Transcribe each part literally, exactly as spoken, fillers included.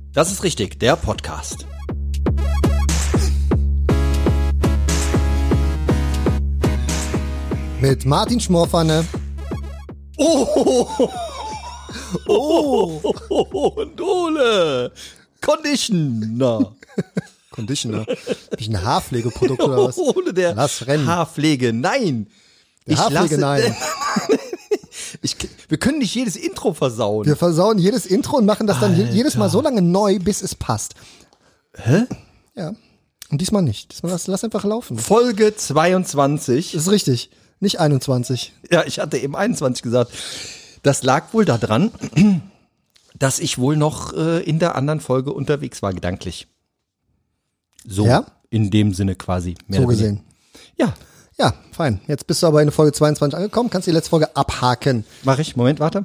Das ist richtig, der Podcast. Mit Martin Schmorpfanne. Oh, oh, oh, oh, und Ole. Conditioner. Conditioner. Bin ich ein Haarpflegeprodukt oder was? Ole der Lass rennen. Haarpflege, nein. Der Haarpflege, nein. Ich, wir können nicht jedes Intro versauen. Wir versauen jedes Intro und machen das dann je- Alter. jedes Mal so lange neu, bis es passt. Hä? Ja. Und diesmal nicht. Diesmal lass, lass einfach laufen. Das Folge zweiundzwanzig. ist richtig. Nicht einundzwanzig. Ja, ich hatte eben einundzwanzig gesagt. Das lag wohl daran, dass ich wohl noch äh, in der anderen Folge unterwegs war, gedanklich. So, Ja? in dem Sinne quasi. Mehr So oder weniger. gesehen. Ja, Ja, fein. Jetzt bist du aber in Folge zweiundzwanzig angekommen. Kannst die letzte Folge abhaken. mach ich. Moment, warte.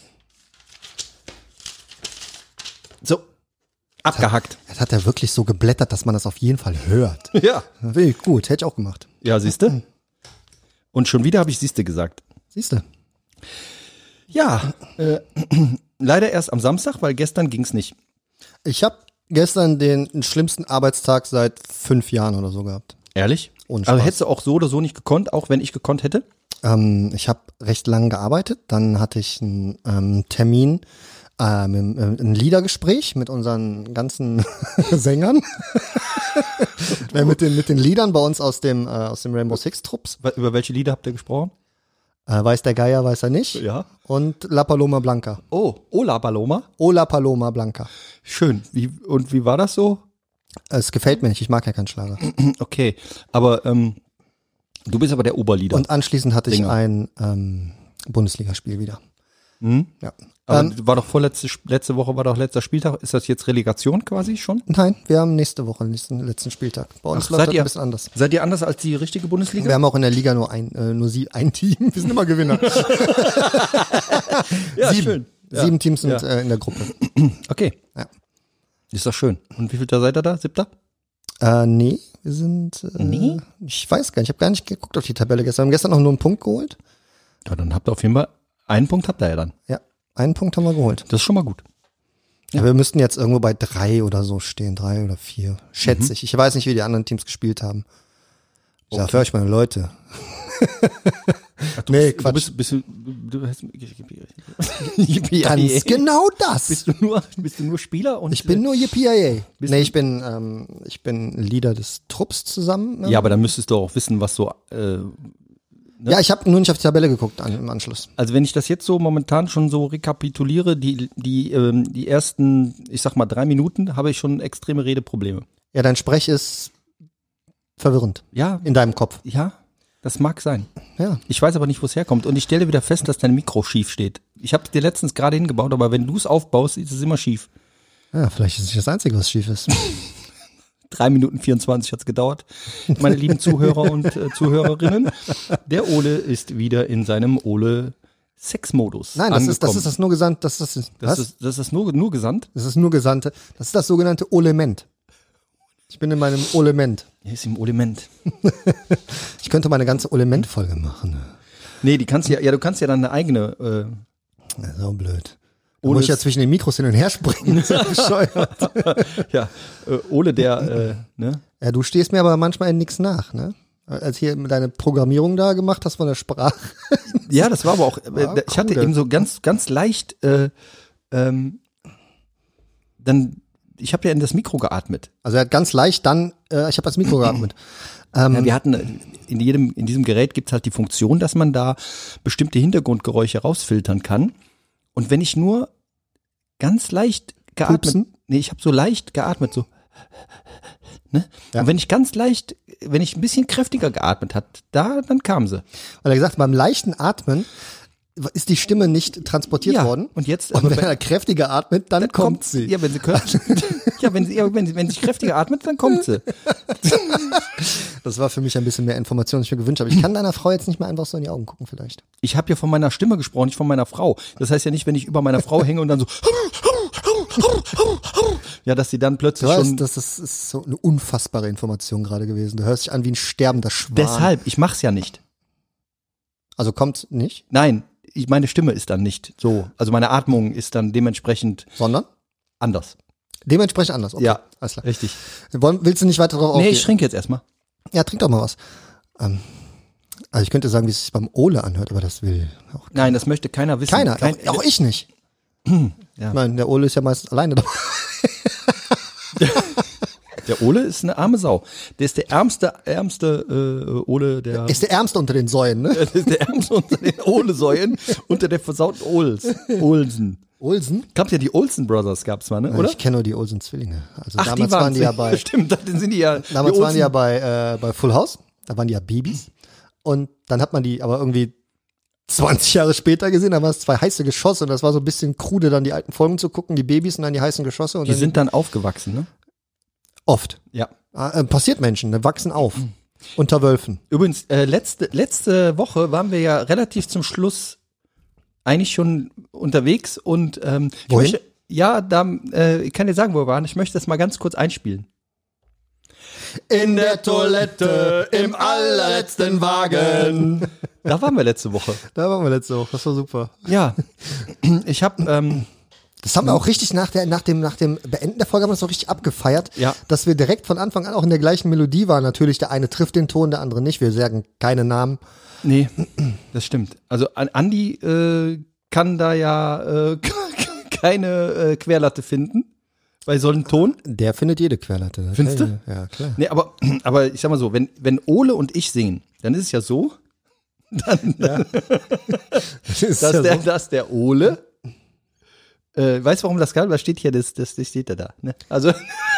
So, abgehackt. Jetzt hat er wirklich so geblättert, dass man das auf jeden Fall hört. Ja. Wirklich gut. Hätte ich auch gemacht. Ja, siehste. Und schon wieder habe ich siehste gesagt. Siehst du? Ja, äh, leider erst am Samstag, weil gestern ging's nicht. Ich habe gestern den schlimmsten Arbeitstag seit fünf Jahren oder so gehabt. Ehrlich? Ohne Also Spaß. hättest du auch so oder so nicht gekonnt, auch wenn ich gekonnt hätte? Ähm, ich habe recht lange gearbeitet. Dann hatte ich einen ähm, Termin, ähm, im- im- ein Liedergespräch mit unseren ganzen Sängern. äh, mit den mit den Liedern bei uns aus dem äh, aus dem Rainbow Six Trupps. Über welche Lieder habt ihr gesprochen? Äh, weiß der Geier, weiß er nicht. Ja. Und La Paloma Blanca. Oh, Ola Paloma. Ola Paloma Blanca. Schön. Wie, und wie war das so? Es gefällt mir nicht. Ich mag ja keinen Schlager. Okay, aber ähm, du bist aber der Oberlieder. Und anschließend hatte ich Sänger. ein ähm, Bundesligaspiel wieder. Hm? Ja. Aber Ähm, war doch vorletzte, letzte Woche war doch letzter Spieltag. Ist das jetzt Relegation quasi schon? Nein, wir haben nächste Woche den nächsten, letzten Spieltag. Bei uns Ach, läuft seid das ihr- ein bisschen anders. Seid ihr anders als die richtige Bundesliga? Wir haben auch in der Liga nur ein, äh, nur sie, ein Team. Wir sind immer Gewinner. ja, sieben. schön. Ja. Sieben Teams sind Ja. äh, in der Gruppe. Okay. Ja. Ist doch schön. Und wie viel da seid ihr da? Siebter? Äh, nee, wir sind. Äh, Nee? Ich weiß gar nicht. Ich habe gar nicht geguckt auf die Tabelle gestern. Wir haben gestern noch nur einen Punkt geholt. Ja, dann habt ihr auf jeden Fall einen Punkt habt ihr ja dann. Ja, einen Punkt haben wir geholt. Das ist schon mal gut. Ja. Wir müssten jetzt irgendwo bei drei oder so stehen. Drei oder vier. Schätze ich. Ich weiß nicht, wie die anderen Teams gespielt haben. Ich sag, hör ich meine Leute. Ach, du Nee, bist, Quatsch. Du bist, bist du, du hast, Ganz genau das. Bist du nur, bist du nur Spieler und Ich bin nur Yippie. Bist Nee, du- ich bin, ähm, ich bin Leader des Trupps zusammen. Ne? ja, aber dann müsstest du auch wissen, was so. Äh, Ja, ich habe nur nicht auf die Tabelle geguckt an, im Anschluss. also wenn ich das jetzt so momentan schon so rekapituliere, die die ähm, die ersten, ich sag mal drei Minuten, habe ich schon extreme Redeprobleme. Ja, dein Sprech ist verwirrend Ja, in deinem Kopf. ja, das mag sein. Ja. Ich weiß aber nicht, wo es herkommt. Und ich stelle wieder fest, dass dein Mikro schief steht. Ich habe dir letztens gerade hingebaut, aber wenn du es aufbaust, ist es immer schief. Ja, vielleicht ist es nicht das Einzige, was schief ist. Drei Minuten vierundzwanzig hat's gedauert. Meine lieben Zuhörer und äh, Zuhörerinnen, der Ole ist wieder in seinem Ole-Sex-Modus Nein, das ist, das angekommen. ist das nur gesandt, das ist das, Das was? ist, das ist nur, nur gesandt. Das ist nur Gesandte. Das ist das sogenannte Olement. Ich bin in meinem Olement. Er ist im Olement. Ich könnte meine ganze Olement-Folge machen. Nee, die kannst ja, ja, du kannst ja dann eine eigene, äh, Ja, so blöd. Da Ohne muss ich ja es- zwischen den Mikros hin und her springen. Das ist ja bescheuert. ja, äh, Ole, der, äh, ne? Ja, du stehst mir aber manchmal in nichts nach, ne? Als hier deine Programmierung da gemacht hast von der Sprache. Ja, das war aber auch, äh, War ich hatte cool. eben so ganz, ganz leicht, äh, ähm, dann, ich habe ja in das Mikro geatmet. Also er hat ganz leicht dann, äh, ich habe als Mikro geatmet. Ähm, Ja, wir hatten äh, in jedem, in diesem Gerät gibt's halt die Funktion, dass man da bestimmte Hintergrundgeräusche rausfiltern kann. Und wenn ich nur ganz leicht geatmet, Pupsen? nee, ich habe so leicht geatmet, so, ne? Ja. Und wenn ich ganz leicht, wenn ich ein bisschen kräftiger geatmet hat, da, dann kam sie. weil er gesagt hat, beim leichten Atmen ist die Stimme nicht transportiert Ja, worden. und jetzt, Und aber wenn wenn- er kräftiger atmet, dann, kommt, sie. Ja, wenn sie können. ja, wenn sie, ja, wenn sie, wenn sie kräftiger atmet, dann kommt sie. Das war für mich ein bisschen mehr Information, als ich mir gewünscht habe. Ich kann deiner Frau jetzt nicht mehr einfach so in die Augen gucken vielleicht. Ich habe ja von meiner Stimme gesprochen, nicht von meiner Frau. Das heißt ja nicht, wenn ich über meiner Frau hänge und dann so, ja, dass sie dann plötzlich Du schon. weißt, das ist, ist so eine unfassbare Information gerade gewesen. Du hörst dich an wie ein sterbender Schwan. Deshalb, ich mach's ja nicht. Also kommt nicht, Nein, ich, meine Stimme ist dann nicht so. Also meine Atmung ist dann dementsprechend sondern anders. Dementsprechend anders. Okay, Ja, alles klar. richtig. Wollen, willst du nicht weiter drauf Nee, aufgehen? ich trinke jetzt erstmal. Ja, trink doch mal was. Ähm, also ich könnte sagen, wie es sich beim Ole anhört, aber das will auch Nein, das möchte keiner wissen. keiner. Kein, auch, auch ich nicht. Ja. Ich meine, der Ole ist ja meistens alleine dabei. Der Ole ist eine arme Sau. Der ist der ärmste, ärmste äh, Ole der. Ist der Ärmste unter den Säuen, ne? Das ist der ärmste unter den Ole-Säuen, unter der versauten Ols. Olsen. Olsen? Gab's ja die Olsen Brothers, gab's mal, ne? Oder? Ich kenne nur die Olsen-Zwillinge. Also Ach, damals die waren die ja bei, Stimmt, dann sind die ja. damals die waren die ja Olsen- bei, äh, bei Full House. Da waren die ja Babys. Und dann hat man die aber irgendwie zwanzig Jahre später gesehen, da waren es zwei heiße Geschosse und das war so ein bisschen krude, dann die alten Folgen zu gucken, die Babys und dann die heißen Geschosse. Und Die dann sind dann aufgewachsen, ne? oft. Ja. Äh, passiert Menschen, ne, wachsen auf. Unter Wölfen. Übrigens, äh, letzte, letzte Woche waren wir ja relativ zum Schluss eigentlich schon unterwegs und ähm, ich Wohin? möchte, ja, da, äh, ich kann dir sagen, wo wir waren. Ich möchte das mal ganz kurz einspielen. In der Toilette, im allerletzten Wagen. Da waren wir letzte Woche. Da waren wir letzte Woche, das war super. Ja, ich habe ähm, Das haben wir auch richtig nach, der, nach, dem, nach dem Beenden der Folge haben wir das auch richtig abgefeiert, Ja. dass wir direkt von Anfang an auch in der gleichen Melodie waren. Natürlich, der eine trifft den Ton, der andere nicht. Wir sagen keine Namen. nee, das stimmt. Also an Andi äh, kann da ja äh, keine äh, Querlatte finden bei so einem Ton. Der findet jede Querlatte. Das Findest kann ich- Ja, klar. Nee, aber, aber ich sag mal so, wenn, wenn Ole und ich singen, dann ist es ja so, dann, Das ist dass, ja der, so. dass der Ole, äh, weißt du, warum das geil? Was steht hier, das, das, das steht da da. Ne? Also,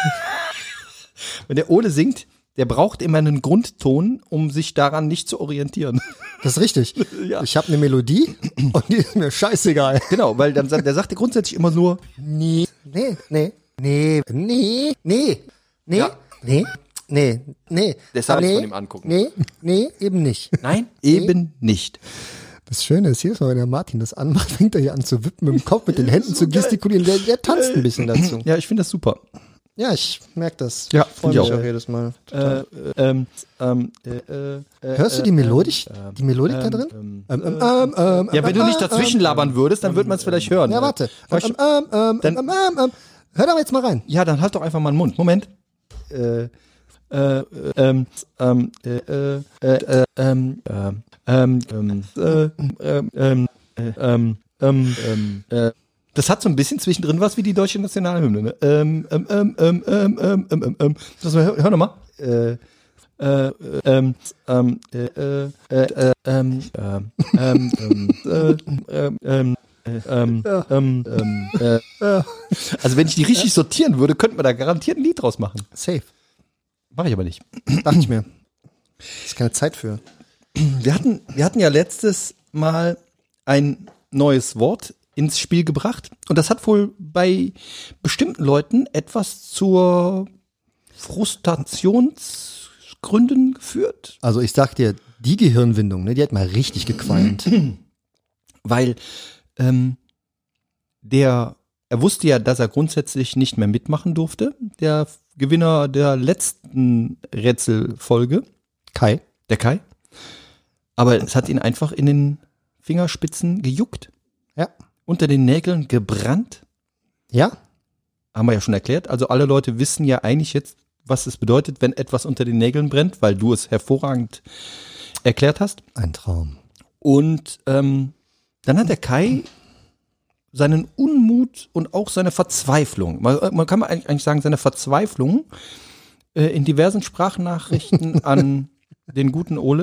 wenn der Ole singt, der braucht immer einen Grundton, um sich daran nicht zu orientieren. Das ist richtig. Ja. Ich habe eine Melodie und die ist mir scheißegal. Genau, weil dann, sagt- der sagt ja grundsätzlich immer nur, Nee, nee, nee, nee, nee, nee, nee, Ja. nee, nee, nee. Deshalb nee, von ihm angucken. Nee, nee, eben nicht. nein, eben nicht. Das Schöne ist, jedes Mal, wenn der Martin das anmacht, fängt er hier an zu wippen, mit dem Kopf, mit den Händen zu gestikulieren. Der, der tanzt ein bisschen dazu. Ja, ich finde das super. Ja, ich merke das. Ja, freue find ich mich auch. auch jedes Mal. Äh, ähm, ähm, äh, äh, Hörst du die Melodik, die Melodik da drin? ähm, Ähm, ähm, ähm, ähm, Ja, wenn du ähm, nicht dazwischen labern würdest, dann würde man es vielleicht hören. Ja, warte. Weißt Ähm, du- ähm, ähm, Dann- ähm, ähm, ähm. Hör doch jetzt mal rein. Ja, dann halt doch einfach mal den Mund. Moment. Äh, äh, ähm, ähm, äh, äh, äh, ähm, ähm, ähm, ähm, äh, ähm, ähm, äh, ähm, ähm, ähm, äh, das hat so ein bisschen zwischendrin was wie die deutsche Nationalhymne. Ne? Ähm, ähm, ähm, ähm, ähm, ähm, ähm, ähm, ähm. Das, hör, hör nochmal. Äh, äh, ähm, ähm, äh, äh, äh, ähm, ähm, ähm, ähm, äh, ähm, ähm, äh, ähm, ähm, ähm, äh, also wenn ich die richtig sortieren würde, könnte man da garantiert ein Lied draus machen. Safe. Mache ich aber nicht. Dachte ich mir. Ist keine Zeit für. Wir hatten, wir hatten ja letztes Mal ein neues Wort ins Spiel gebracht und das hat wohl bei bestimmten Leuten etwas zur Frustrationsgründen geführt, Also ich sag dir, die Gehirnwindung, ne, die hat mal richtig gequalmt. weil ähm, der, er wusste ja, dass er grundsätzlich nicht mehr mitmachen durfte, der Gewinner der letzten Rätselfolge, Kai? der Kai, aber es hat ihn einfach in den Fingerspitzen gejuckt, Ja. unter den Nägeln gebrannt. Ja? Haben wir ja schon erklärt. Also alle Leute wissen ja eigentlich jetzt, was es bedeutet, wenn etwas unter den Nägeln brennt, weil du es hervorragend erklärt hast. Ein Traum. Und ähm, dann hat der Kai seinen Unmut und auch seine Verzweiflung, man, man kann man eigentlich sagen, seine Verzweiflung äh, in diversen Sprachnachrichten an den guten Ole,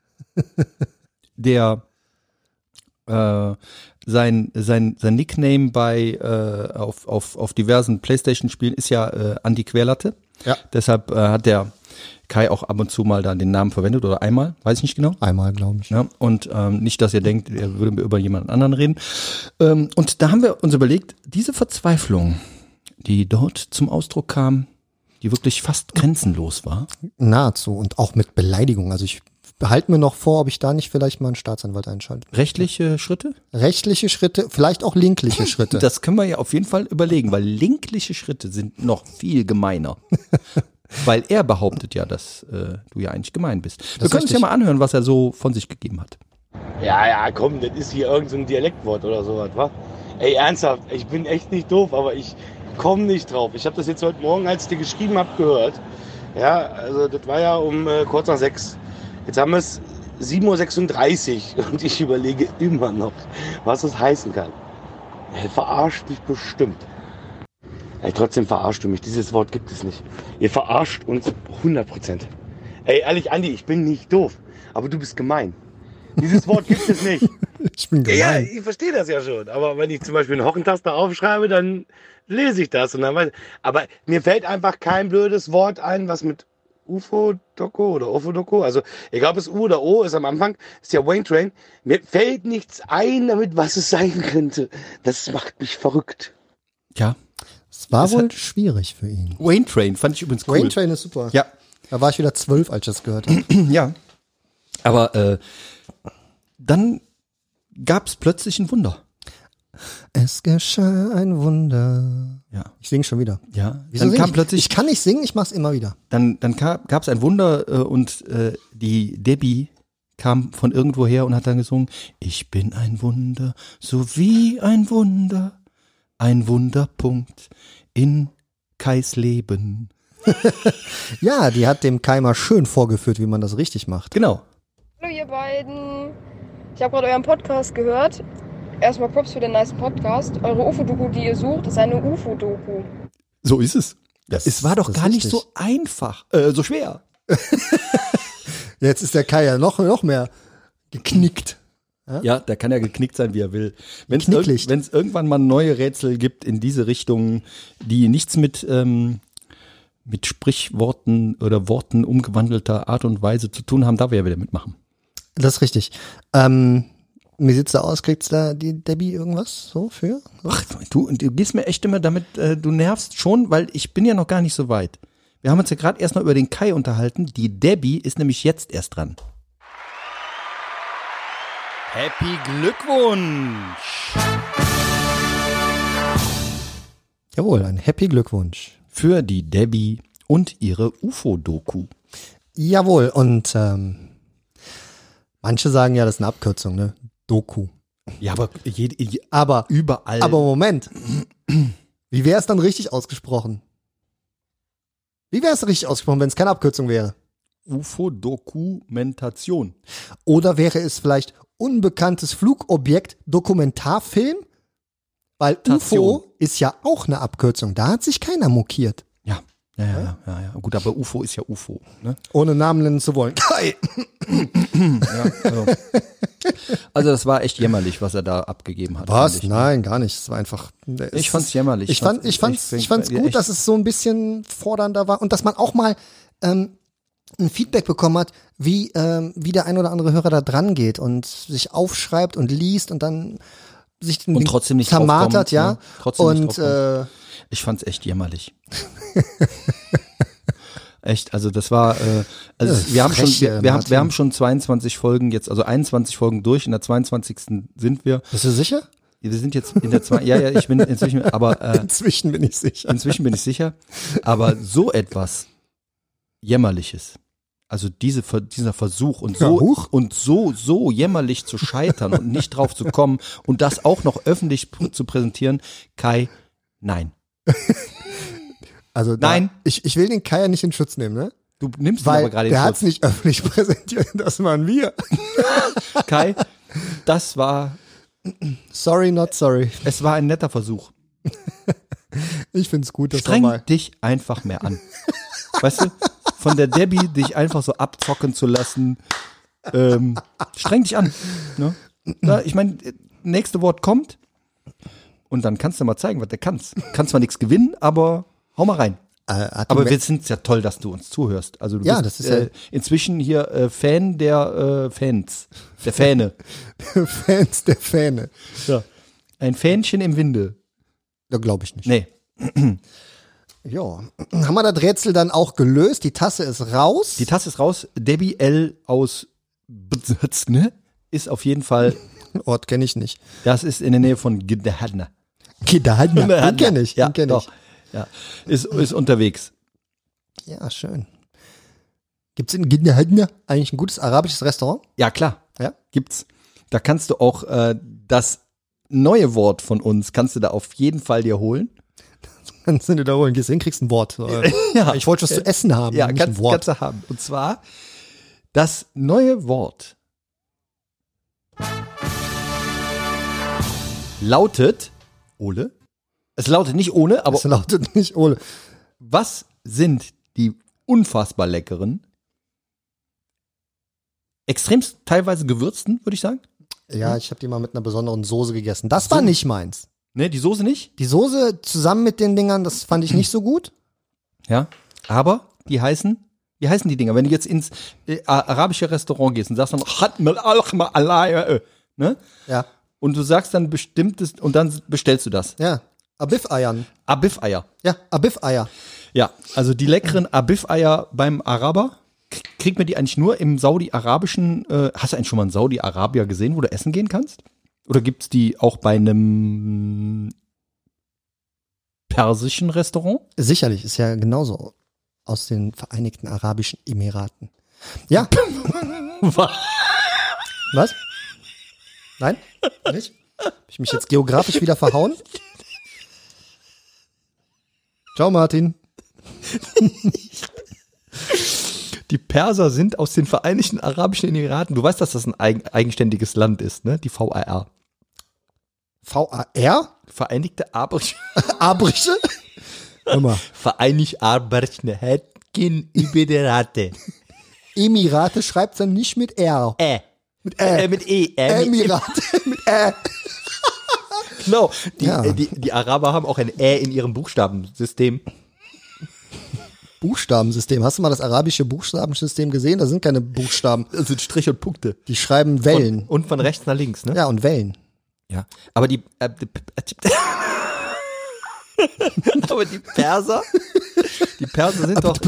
der äh, sein, sein, sein Nickname bei äh, auf, auf, auf diversen PlayStation-Spielen ist ja äh, Andi Querlatte. Ja. Deshalb äh, hat der Kai auch ab und zu mal da den Namen verwendet oder einmal, weiß ich nicht genau. Einmal, glaube ich. Ja, und ähm, nicht, dass ihr denkt, er würde über jemanden anderen reden. Ähm, und da haben wir uns überlegt, diese Verzweiflung, die dort zum Ausdruck kam, die wirklich fast grenzenlos war. Nahezu. Und auch mit Beleidigung. Also ich behalte mir noch vor, ob ich da nicht vielleicht mal einen Staatsanwalt einschalte. Rechtliche Schritte? Rechtliche Schritte, vielleicht auch linkliche Schritte. Das können wir ja auf jeden Fall überlegen, weil linkliche Schritte sind noch viel gemeiner. Weil er behauptet ja, dass äh, du ja eigentlich gemein bist. Wir ist können uns richtig. ja mal anhören, was er so von sich gegeben hat. Ja, ja, komm, das ist hier irgend so ein Dialektwort oder sowas, wa? Ey, ernsthaft, ich bin echt nicht doof, aber ich, komme nicht drauf. Ich habe das jetzt heute Morgen, als ich dir geschrieben habe, gehört. Ja, also das war ja um äh, kurz nach sechs. Jetzt haben wir es sieben Uhr sechsunddreißig und ich überlege immer noch, was das heißen kann. Er verarscht mich bestimmt. Ey, trotzdem verarscht du mich. Dieses Wort gibt es nicht. Ihr verarscht uns hundert Prozent. Ey, ehrlich, Andi, ich bin nicht doof, aber du bist gemein. Dieses Wort gibt es nicht. Ich bin gemein. Ja, ich verstehe das ja schon. Aber wenn ich zum Beispiel eine Hockentaste aufschreibe, dann lese ich das. Und dann weiß ich. Aber mir fällt einfach kein blödes Wort ein, was mit U F O-Doku oder U F O-Doku, also egal ob es U oder O ist am Anfang, ist ja Wayne Train. Mir fällt nichts ein damit, was es sein könnte. Das macht mich verrückt. Ja. Es war Es wohl hat- schwierig für ihn. Wayne Train fand ich übrigens cool. Wayne Train ist super. Ja. Da war ich wieder zwölf, als ich das gehört habe. Ja. Aber äh, dann gab's plötzlich ein Wunder. Es geschah ein Wunder. Ja. Ich sing schon wieder. Ja. Wieso dann sing kam ich? plötzlich, Ich kann nicht singen, ich mach's immer wieder. dann, dann gab es ein Wunder äh, und äh, die Debbie kam von irgendwoher und hat dann gesungen, ich bin ein Wunder, so wie ein Wunder, ein Wunderpunkt in Kais Leben. Ja, die hat dem Kai mal schön vorgeführt, wie man das richtig macht. Genau. Hallo ihr beiden. Ich habe gerade euren Podcast gehört. Erstmal Props für den nice Podcast. Eure U F O-Doku, die ihr sucht, ist eine U F O-Doku. So ist es. Das- es war doch das ist gar nicht richtig. so einfach, äh, so schwer. Jetzt ist der Kai ja noch, noch mehr geknickt. Ja, der kann ja geknickt sein, wie er will. Wenn es Knicklicht. irg irgendwann mal neue Rätsel gibt in diese Richtung, die nichts mit, ähm, mit Sprichworten oder Worten umgewandelter Art und Weise zu tun haben, darf er ja wieder mitmachen. Das ist richtig. Ähm, wie sieht's da aus? Kriegt's da die Debbie irgendwas so für? So? Ach, du, du gehst mir echt immer damit, äh, du nervst schon, weil ich bin ja noch gar nicht so weit. Wir haben uns ja gerade erst mal über den Kai unterhalten. Die Debbie ist nämlich jetzt erst dran. Happy Glückwunsch! Jawohl, ein Happy Glückwunsch. Für die Debbie und ihre U F O-Doku. Jawohl, und ähm, manche sagen ja, das ist eine Abkürzung, ne? Doku. Ja, aber jede, je, Aber, überall. aber Moment. Wie wäre es dann richtig ausgesprochen? Wie wäre es richtig ausgesprochen, wenn es keine Abkürzung wäre? U F O-Dokumentation. Oder wäre es vielleicht unbekanntes Flugobjekt Dokumentarfilm? Weil U F O ist ja auch eine Abkürzung. Da hat sich keiner mokiert. Ja. Ja, ja, ja, ja, ja. Gut, aber U F O ist ja U F O. Ne? Ohne Namen nennen zu wollen. Kai! Ja, also. also das war echt jämmerlich, was er da abgegeben hat. Was? fand ich. Nein, gar nicht. Es war einfach. Ich fand's jämmerlich. Ich fand, ich fand's, ich fand's gut, echt- dass es so ein bisschen fordernder war und dass man auch mal ähm, ein Feedback bekommen hat, wie ähm, wie der ein oder andere Hörer da dran geht und sich aufschreibt und liest und dann sich den Und trotzdem nicht zermartert, draufkommt, ja. ne? Trotzdem nicht und äh, Ich fand's echt jämmerlich. Echt, also das war, äh, also Ja, wir haben schon, frech, wir, äh, wir, haben, Martin. wir haben schon zweiundzwanzig Folgen jetzt, also einundzwanzig Folgen durch, in der zweiundzwanzigsten sind wir. bist du sicher? Wir sind jetzt in der zwei, ja, ja, ich bin inzwischen, aber äh, Inzwischen bin ich sicher. inzwischen bin ich sicher, aber so etwas Jämmerliches, also diese, Ver- dieser Versuch und Ja, so huch. und so so jämmerlich zu scheitern und nicht drauf zu kommen und das auch noch öffentlich pr- zu präsentieren, Kai, nein, Also da, Nein. Ich, ich will den Kai ja nicht in Schutz nehmen, ne? du nimmst ihn Weil aber gerade in der hat's Schutz. nicht öffentlich präsentiert, das waren wir. Kai, das war, Sorry, not sorry. es war ein netter Versuch. Ich find's gut, dass Streng nochmal. dich einfach mehr an. Weißt du, von der Debbie dich einfach so abzocken zu lassen, ähm, streng dich an. Ne? Na, ich meine, nächste Wort kommt und dann kannst du mal zeigen, was du kannst. Kannst zwar nichts gewinnen, aber hau mal rein. Äh, hat Aber die wir sind ja toll, dass du uns zuhörst. Also du Ja, bist das ist ja- äh, inzwischen hier äh, Fan der äh, Fans, der Fähne. Fans der Fähne. Ja. Ein Fähnchen im Winde. Da glaube ich nicht. Nee. Ja. Haben wir das Rätsel dann auch gelöst? Die Tasse ist raus. Die Tasse ist raus. Debbie L. aus Bzz, ne? Ist auf jeden Fall, Ort kenne ich nicht. das ist in der Nähe von Gdadna. Kidahadna. Den kenne ich. Ja, Den kenne doch. Ja. Ist, ist unterwegs. ich. Ja, schön. Gibt's in Kidahadna eigentlich ein gutes arabisches Restaurant? Ja, klar. Ja. Gibt's. Da kannst du auch äh, das neue Wort von uns, kannst du da auf jeden Fall dir holen. Kannst du wiederholen, gehst hin, kriegst ein Wort. Ja. Ich wollte was zu essen haben, Ja, nicht kannst, ein Wort. kannst du haben. Und zwar das neue Wort lautet Ole. Es lautet nicht ohne, aber Das lautet nicht Ole. was sind die unfassbar leckeren, extremst teilweise gewürzten, würde ich sagen? Ja, ich habe die mal mit einer besonderen Soße gegessen. Das war nicht meins. Ne, die Soße nicht? Die Soße zusammen mit den Dingern, das fand ich nicht so gut. Ja. Aber die heißen, wie heißen die Dinger? Wenn du jetzt ins äh, arabische Restaurant gehst und sagst dann, "Hat mal al-Khma alai", ne? Ja. Und du sagst dann bestimmtes, und dann bestellst du das. Ja. Abif-Eiern. Abif-Eier. Ja, Abif-Eier. Ja, also die leckeren Abif-Eier beim Araber, k- kriegt man die eigentlich nur im saudi-arabischen, äh, hast du eigentlich schon mal einen Saudi-Arabier gesehen, wo du essen gehen kannst? Oder gibt's die auch bei einem persischen Restaurant? Sicherlich, ist ja genauso aus den Vereinigten Arabischen Emiraten. Ja. Was? Nein? Nicht? Hab ich mich jetzt geografisch wieder verhauen? Ciao, Martin. Die Perser sind aus den Vereinigten Arabischen Emiraten. Du weißt, dass das ein eigen, eigenständiges Land ist, ne? Die V A R. V A R? Vereinigte Arabische Abrische? Hör mal. Vereinigte Arabische Emirate. Emirate schreibt dann nicht mit R. Ä. Mit Ä. Äh, mit E. Äh, mit Emirate mit Ä. Genau. Die, Ja. äh, die, die Araber haben auch ein Ä in ihrem Buchstabensystem. Buchstabensystem. Hast du mal das arabische Buchstabensystem gesehen? Da sind keine Buchstaben. Das sind Strich und Punkte. Die schreiben Wellen. Und, und von rechts nach links, ne? Ja, und Wellen. Ja. Aber die, äh, die, aber die Perser, die Perser sind doch,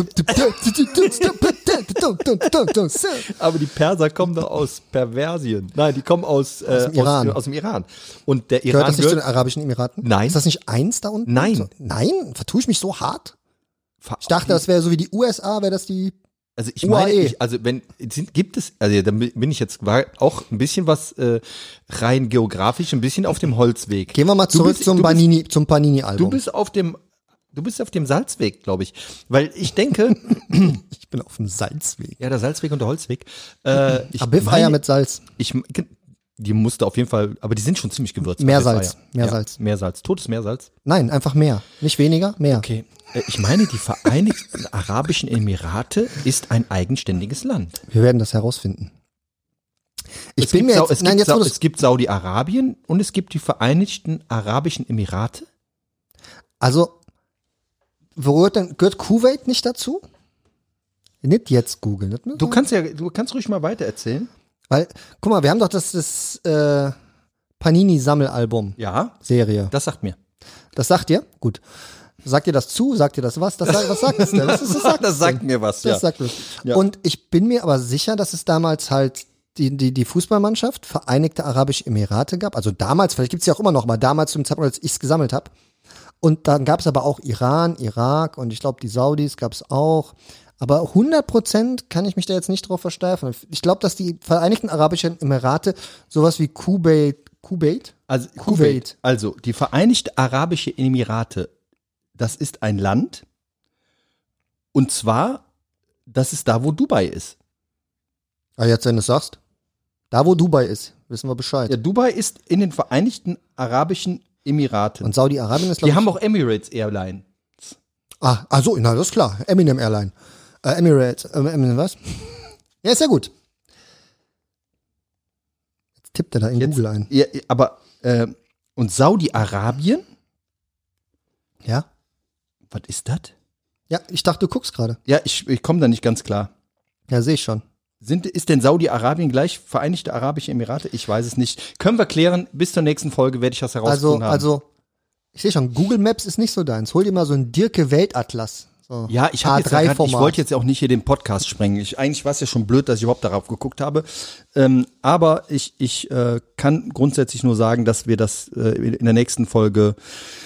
aber die Perser kommen doch aus Perversien. Nein, die kommen aus, äh, Aus dem Iran. Aus, aus dem Iran. Und der Gehört Iran das nicht zu den Arabischen Emiraten? Nein. Ist das nicht eins da unten? Nein. So, nein? Vertue ich mich so hart? Ich dachte, das wäre so wie die U S A, wäre das die... Also ich U A E. meine, ich, also wenn sind, gibt es, also da bin ich jetzt war auch ein bisschen was äh, rein geografisch, ein bisschen auf dem Holzweg. Gehen wir mal Du zurück bist- zum du bist- Panini, zum Du Panini-Album. bist auf dem, du bist auf dem Salzweg, glaube ich, weil ich denke, Ich bin auf dem Salzweg. ja, der Salzweg und der Holzweg. Äh, ich Abif-Eier meine- mit Salz. Ich, die musste auf jeden Fall, aber die sind schon ziemlich gewürzt. Meersalz, Abif-Eier. Meersalz. Ja, Meersalz, totes Meersalz. Nein, einfach mehr. Nicht weniger, mehr. Okay. Äh, Ich meine, die Vereinigten Arabischen Emirate ist ein eigenständiges Land. Wir werden das herausfinden. Ich Es bin gibt mir Sau- jetzt... es Nein, gibt jetzt Sau- wo das, es gibt Saudi-Arabien und es gibt die Vereinigten Arabischen Emirate. also, wo gehört, denn, gehört Kuwait nicht dazu? Nicht jetzt googeln. nicht, ne? Du kannst ja, du kannst ruhig mal weiter erzählen. Weil, guck mal, wir haben doch das, das äh, Panini-Sammelalbum-Serie. Ja, das sagt mir. Das sagt ihr? Gut. Sagt ihr das zu? Sagt ihr das was? Das, sagt- was sagt das denn? Was ist, das sagt, Das sagt mir was, Das ja. sagt es. Ja. Und ich bin mir aber sicher, dass es damals halt die, die, die Fußballmannschaft Vereinigte Arabische Emirate gab. Also damals, vielleicht gibt es ja auch immer noch, aber damals zum Zeitpunkt, als ich es gesammelt habe. Und dann gab es aber auch Iran, Irak und ich glaube, die Saudis gab es auch. Aber hundert Prozent kann ich mich da jetzt nicht drauf versteifen. Ich glaube, dass die Vereinigten Arabischen Emirate sowas wie Kuwait, Kuwait? Also Kuwait. Kuwait. Also die Vereinigten Arabischen Emirate, das ist ein Land. Und zwar, das ist da, wo Dubai ist. Ah, jetzt, wenn du es sagst. Da, wo Dubai ist, wissen wir Bescheid. Ja, Dubai ist in den Vereinigten Arabischen Emiraten. Und Saudi-Arabien ist, glaube Die ich... haben auch Emirates Airline. Ah, also, na, das ist klar. Eminem Airline. Äh, Emirates. Äh, Eminem, was? Ja, ist ja gut. Jetzt tippt er da in Jetzt- Google ein. Ja, aber äh, und Saudi-Arabien, Ja? was ist das? Ja, ich dachte, du guckst gerade. Ja, ich, ich komme da nicht ganz klar. Ja, sehe ich schon. Sind, ist denn Saudi-Arabien gleich Vereinigte Arabische Emirate? Ich weiß es nicht. Können wir klären. Bis zur nächsten Folge werde ich das Also, herausgefunden haben. also, ich sehe schon, Google Maps ist nicht so deins. Hol dir mal so einen Dirke-Weltatlas. So ja, ich habe jetzt ja grad, ich A drei-Format. wollte jetzt auch nicht hier den Podcast sprengen. Ich, eigentlich war es ja schon blöd, dass ich überhaupt darauf geguckt habe. Ähm, aber ich, ich äh, kann grundsätzlich nur sagen, dass wir das äh, in der nächsten Folge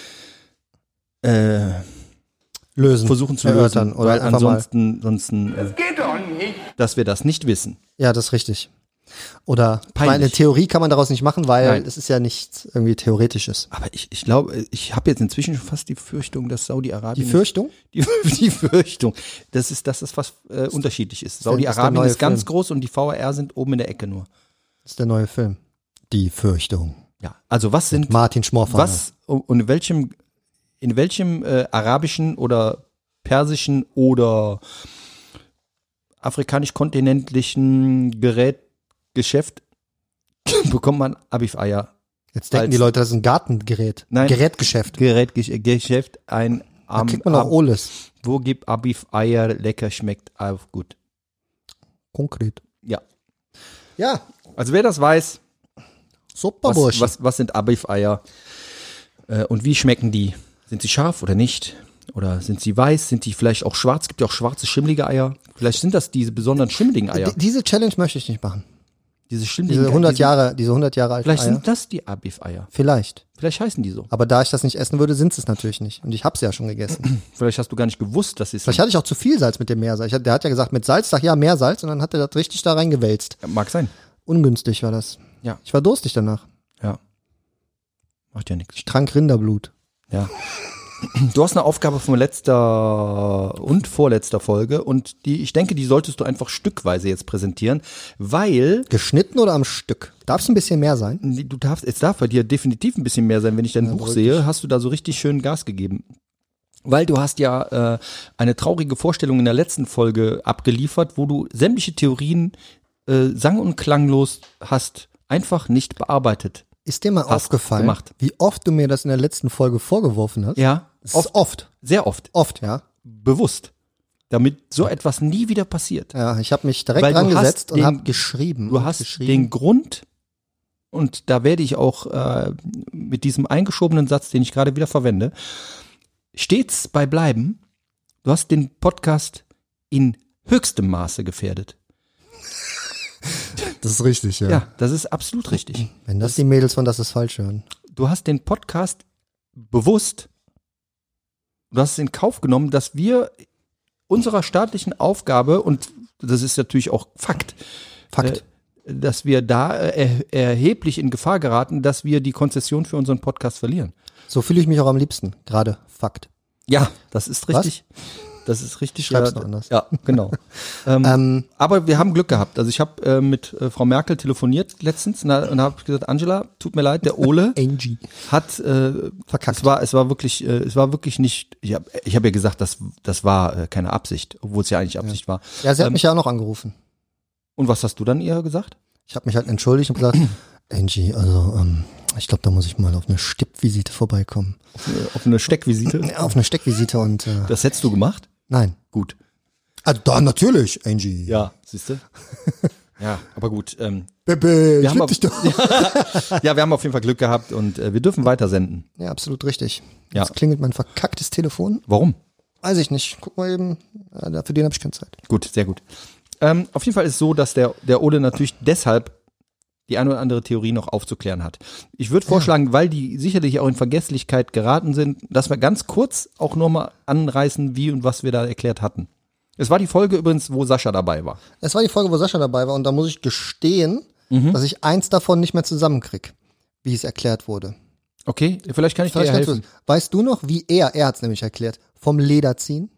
äh, lösen. versuchen zu Erörtern lösen, oder weil einfach mal. ansonsten, ansonsten äh, Geht doch nicht. dass wir das nicht wissen. Ja, das ist richtig. Oder ich Peinlich. meine, eine Theorie kann man daraus nicht machen, weil Nein. es ist ja nichts irgendwie Theoretisches. Aber ich, ich glaube, ich habe jetzt inzwischen schon fast die Befürchtung, dass Saudi-Arabien... Die Fürchtung? Die, die Befürchtung, das ist, dass das fast äh, unterschiedlich ist. der- das ist der Saudi-Arabien neue ist ganz Film. groß und die V A R sind oben in der Ecke nur. Das ist der neue Film. Die Fürchtung. Ja, also was sind... Martin Schmorfahner. Was und in welchem, in welchem äh, arabischen oder persischen oder afrikanisch-kontinentlichen Gerätgeschäft bekommt man Abif-Eier? Jetzt denken als- die Leute, das ist ein Gartengerät. Nein. Gerätgeschäft. Gerätgeschäft, ein Da am, kriegt man auch ab- alles. Wo gibt Abif-Eier lecker, schmeckt auch gut. Konkret. Ja. Ja, Also wer das weiß, super was, Burschen. was, was sind Abif-Eier äh, und wie schmecken die? Sind sie scharf oder nicht? Oder sind sie weiß? Sind die vielleicht auch schwarz? Es gibt ja auch schwarze, schimmlige Eier. Vielleicht sind das diese besonderen schimmeligen Eier. D- Diese Challenge möchte ich nicht machen. Diese schimmeligen Diese hundert diese- Jahre, diese hundert Jahre alten Vielleicht Eier. sind das die Abif-Eier. Vielleicht. Vielleicht heißen die so. Aber da ich das nicht essen würde, sind es natürlich nicht. Und ich hab's ja schon gegessen. Vielleicht hast du gar nicht gewusst, dass sie es Vielleicht hatte ich auch zu viel Salz mit dem Meersalz. Ich, hatte- der hat ja gesagt, mit Salz, sag ja, mehr Salz. Und dann hat er das richtig da reingewälzt. sind. Mag sein. Ungünstig war das. Ja. Ich war durstig danach. Ja. Macht ja nichts. Ich trank Rinderblut. Ja. Du hast eine Aufgabe von letzter und vorletzter Folge und die, ich denke, die solltest du einfach stückweise jetzt präsentieren, weil Geschnitten oder am Stück? Darf es ein bisschen mehr sein? du darfst, es darf bei dir definitiv ein bisschen mehr sein, wenn ich dein Ja, Buch beruhig sehe, dich. hast du da so richtig schön Gas gegeben. Weil du hast ja äh, eine traurige Vorstellung in der letzten Folge abgeliefert, wo du sämtliche Theorien äh, sang- und klanglos hast einfach nicht bearbeitet. Ist dir mal Hast aufgefallen, gemacht. wie oft du mir das in der letzten Folge vorgeworfen hast? Ja, Das ist oft. sehr oft, Oft, ja. bewusst, damit so etwas nie wieder passiert. Ja, ich habe mich direkt Weil du dran hast gesetzt und den- habe geschrieben. Du und hast geschrieben. den Grund, und da werde ich auch äh, mit diesem eingeschobenen Satz, den ich gerade wieder verwende, stets bei bleiben, du hast den Podcast in höchstem Maße gefährdet. Das ist richtig, ja. Ja, das ist absolut richtig. Wenn das die Mädels von Das ist falsch hören. Du hast den Podcast bewusst, du hast es in Kauf genommen, dass wir unserer staatlichen Aufgabe, und das ist natürlich auch Fakt, Fakt. äh, dass wir da äh, er, erheblich in Gefahr geraten, dass wir die Konzession für unseren Podcast verlieren. So fühle ich mich auch am liebsten. Gerade Fakt. Ja, das ist Was? richtig. Das ist richtig. Schreib's ja, noch anders. Ja, genau. ähm, Ähm, aber wir haben Glück gehabt. Also ich habe äh, mit äh, Frau Merkel telefoniert letztens und, und habe gesagt, Angela, tut mir leid, der Ole Angie. hat äh, Verkackt. Es war, es war wirklich, äh, es war wirklich nicht. Ich habe, ich habe ja gesagt, das, das war äh, keine Absicht, obwohl es ja eigentlich Absicht war. Ja, sie hat Ähm, mich ja auch noch angerufen. Und was hast du dann ihr gesagt? Ich habe mich halt entschuldigt und gesagt, Angie, also ähm, ich glaube, da muss ich mal auf eine Stippvisite vorbeikommen. Äh, Auf eine Steckvisite? Ja, auf eine Steckvisite und äh, Das hättest du gemacht? nein. Gut. Ah, da natürlich, Angie. Ja, siehst du? Ja, aber gut. Ähm, Bebe, wir ich haben lieb auf, dich doch. ja, wir haben auf jeden Fall Glück gehabt und äh, wir dürfen weiter senden. Ja, absolut richtig. Ja. Jetzt klingelt mein verkacktes Telefon. Warum? Weiß ich nicht. Guck mal eben. Ja, für den habe ich keine Zeit. Gut, sehr gut. Ähm, auf jeden Fall ist es so, dass der, der Ole natürlich deshalb die eine oder andere Theorie noch aufzuklären hat. Ich würde vorschlagen, weil die sicherlich auch in Vergesslichkeit geraten sind, dass wir ganz kurz auch nochmal anreißen, wie und was wir da erklärt hatten. Es war die Folge übrigens, wo Sascha dabei war. Es war die Folge, wo Sascha dabei war und da muss ich gestehen, dass ich eins davon nicht mehr zusammenkrieg, wie es erklärt wurde. Okay, vielleicht kann ich dir Vielleicht kannst du helfen. es. Weißt du noch, wie er, er hat es nämlich erklärt, vom Leder ziehen?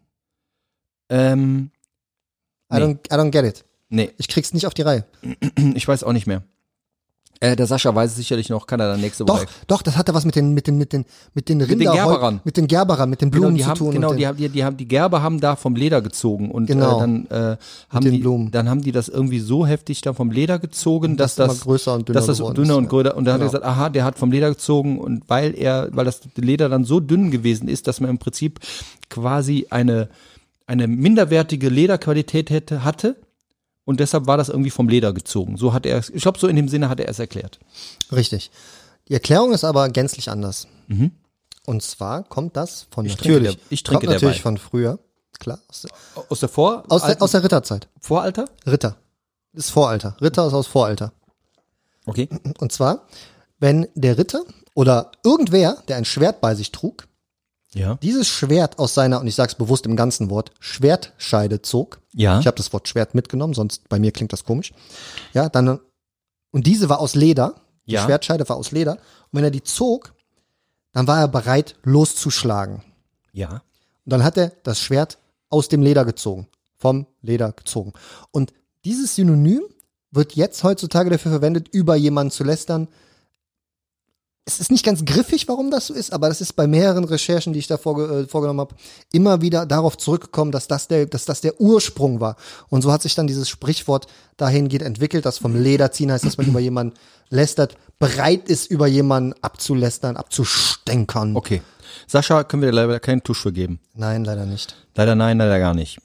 Ähm, I, Nee. don't, I don't get it. nee, Ich krieg's nicht auf die Reihe. ich weiß auch nicht mehr. Äh, der Sascha weiß es sicherlich noch, kann er dann nächste Doch, Woche. doch, das hatte was mit den, mit den, mit den, mit den den Rinderhäu- Gerberern. mit den Gerberern, mit den Genau, Blumen die zu haben, tun. genau, und die den, haben, die, die haben, die Gerber haben da vom Leder gezogen und Genau. äh, dann äh, haben den die, Blumen. dann haben die das irgendwie so heftig da vom Leder gezogen, dass das das, immer größer und dünner dass das geworden dünner ist, und ja. größer und dann Genau. hat er gesagt, aha, der hat vom Leder gezogen und weil er, weil das Leder dann so dünn gewesen ist, dass man im Prinzip quasi eine eine minderwertige Lederqualität hätte hatte und deshalb war das irgendwie vom Leder gezogen. So hat er, es- ich glaube, so in dem Sinne hat er es erklärt. Richtig. Die Erklärung ist aber gänzlich anders. Mhm. Und zwar kommt das von Ich trinke natürlich, der- ich trinke kommt natürlich derweil. von früher. Klar. Aus, der- Aus der Vor aus, der, aus der Ritterzeit. Voralter? Ritter. Das ist Voralter. Ritter ist aus Voralter. Okay. Und zwar, wenn der Ritter oder irgendwer, der ein Schwert bei sich trug, Ja. dieses Schwert aus seiner, und ich sage es bewusst im ganzen Wort, Schwertscheide zog. Ja. Ich habe das Wort Schwert mitgenommen, sonst bei mir klingt das komisch. Ja, dann Und diese war aus Leder. Die Ja. Schwertscheide war aus Leder. Und wenn er die zog, dann war er bereit, loszuschlagen. Ja. Und dann hat er das Schwert aus dem Leder gezogen. Vom Leder gezogen. Und dieses Synonym wird jetzt heutzutage dafür verwendet, über jemanden zu lästern. Es ist nicht ganz griffig, warum das so ist, aber das ist bei mehreren Recherchen, die ich da vorge- äh, vorgenommen habe, immer wieder darauf zurückgekommen, dass das, der, dass das der Ursprung war. Und so hat sich dann dieses Sprichwort dahingehend entwickelt, dass vom Leder ziehen heißt, dass man über jemanden lästert, bereit ist, über jemanden abzulästern, abzustänkern. Okay. Sascha, können wir dir leider keinen Tusch für geben. Nein, leider nicht. Leider nein, leider gar nicht.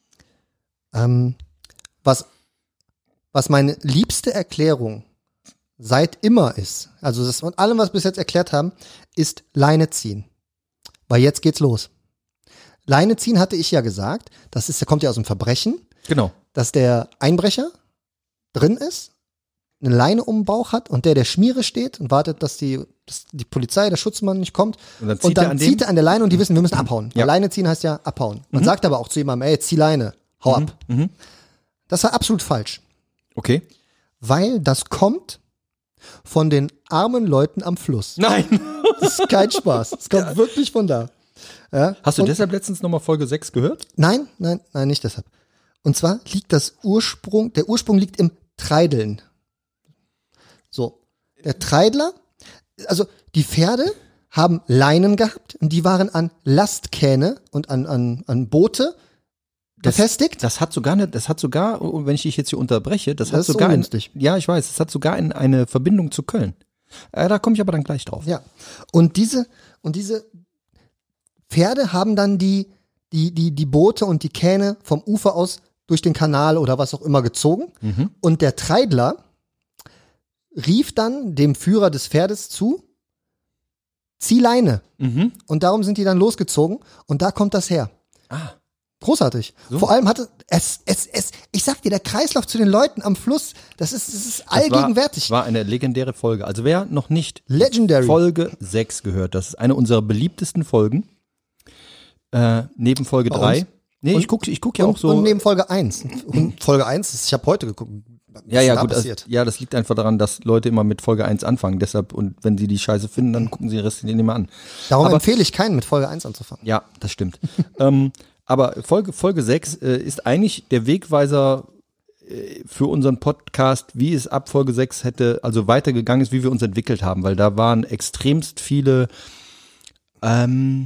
Ähm, was, was meine liebste Erklärung seit immer ist, also das von allem, was wir bis jetzt erklärt haben, ist Leine ziehen. Weil jetzt geht's los. Leine ziehen hatte ich ja gesagt, das ist, der kommt ja aus dem Verbrechen, Genau. dass der Einbrecher drin ist, eine Leine um den Bauch hat und der, der Schmiere steht und wartet, dass die, dass die Polizei, der Schutzmann nicht kommt. Und dann zieht und dann er an zieht dem- er an der Leine und die wissen, wir müssen abhauen. Ja. Weil Leine ziehen heißt ja abhauen. Man sagt aber auch zu jemandem, ey, zieh Leine, hau ab. Mhm. Das war absolut falsch. Okay. Weil das kommt von den armen Leuten am Fluss. Nein. Das ist kein Spaß. Es kommt wirklich von da. Ja? Hast du Und- deshalb letztens nochmal Folge sechs gehört? Nein, nein, nein, nicht deshalb. Und zwar liegt das Ursprung, der Ursprung liegt im Treideln. So. Der Treidler, also die Pferde haben Leinen gehabt und die waren an Lastkähne und an, an, an Boote Das- befestigt. Das hat sogar eine, das hat sogar, und wenn ich dich jetzt hier unterbreche, das, Das hat ist sogar ein, ungünstig. ja, ich weiß, es hat sogar ein, eine Verbindung zu Köln. Äh, da komme ich aber dann gleich drauf. Ja. Und diese, und diese Pferde haben dann die, die, die, die Boote und die Kähne vom Ufer aus durch den Kanal oder was auch immer gezogen. Mhm. Und der Treidler rief dann dem Führer des Pferdes zu, zieh Leine. Mhm. Und darum sind die dann losgezogen. Und da kommt das her. Ah. Großartig. So. Vor allem hatte es, es, es, ich sag dir, der Kreislauf zu den Leuten am Fluss, das ist, das ist Das war, allgegenwärtig. war eine legendäre Folge. Also wer noch nicht Legendary. Folge sechs gehört, das ist eine unserer beliebtesten Folgen. Äh, neben Folge Bei drei. uns? Nee, Und- ich gucke ich guck ja und, auch so. und neben Folge eins. Und Folge eins, ist- ich habe heute geguckt. Was ja, ist ja, da gut. Das, passiert? ja, das liegt einfach daran, dass Leute immer mit Folge eins anfangen. Deshalb, und wenn sie die Scheiße finden, dann gucken sie den Rest nicht mehr an. Darum aber- empfehle ich keinen, mit Folge eins anzufangen. Ja, das stimmt. ähm, aber Folge, Folge sechs äh, ist eigentlich der Wegweiser äh, für unseren Podcast, wie es ab Folge sechs hätte, also weitergegangen ist, wie wir uns entwickelt haben, weil da waren extremst viele, ähm,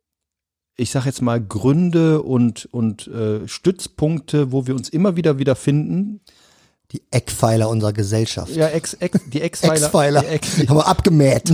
ich sag jetzt mal, Gründe und, und äh, Stützpunkte, wo wir uns immer wieder wiederfinden. Die Eckpfeiler unserer Gesellschaft. Ja, Ex, Ex, die Eckpfeiler. Eckpfeiler. Die, Ex, Die haben wir abgemäht.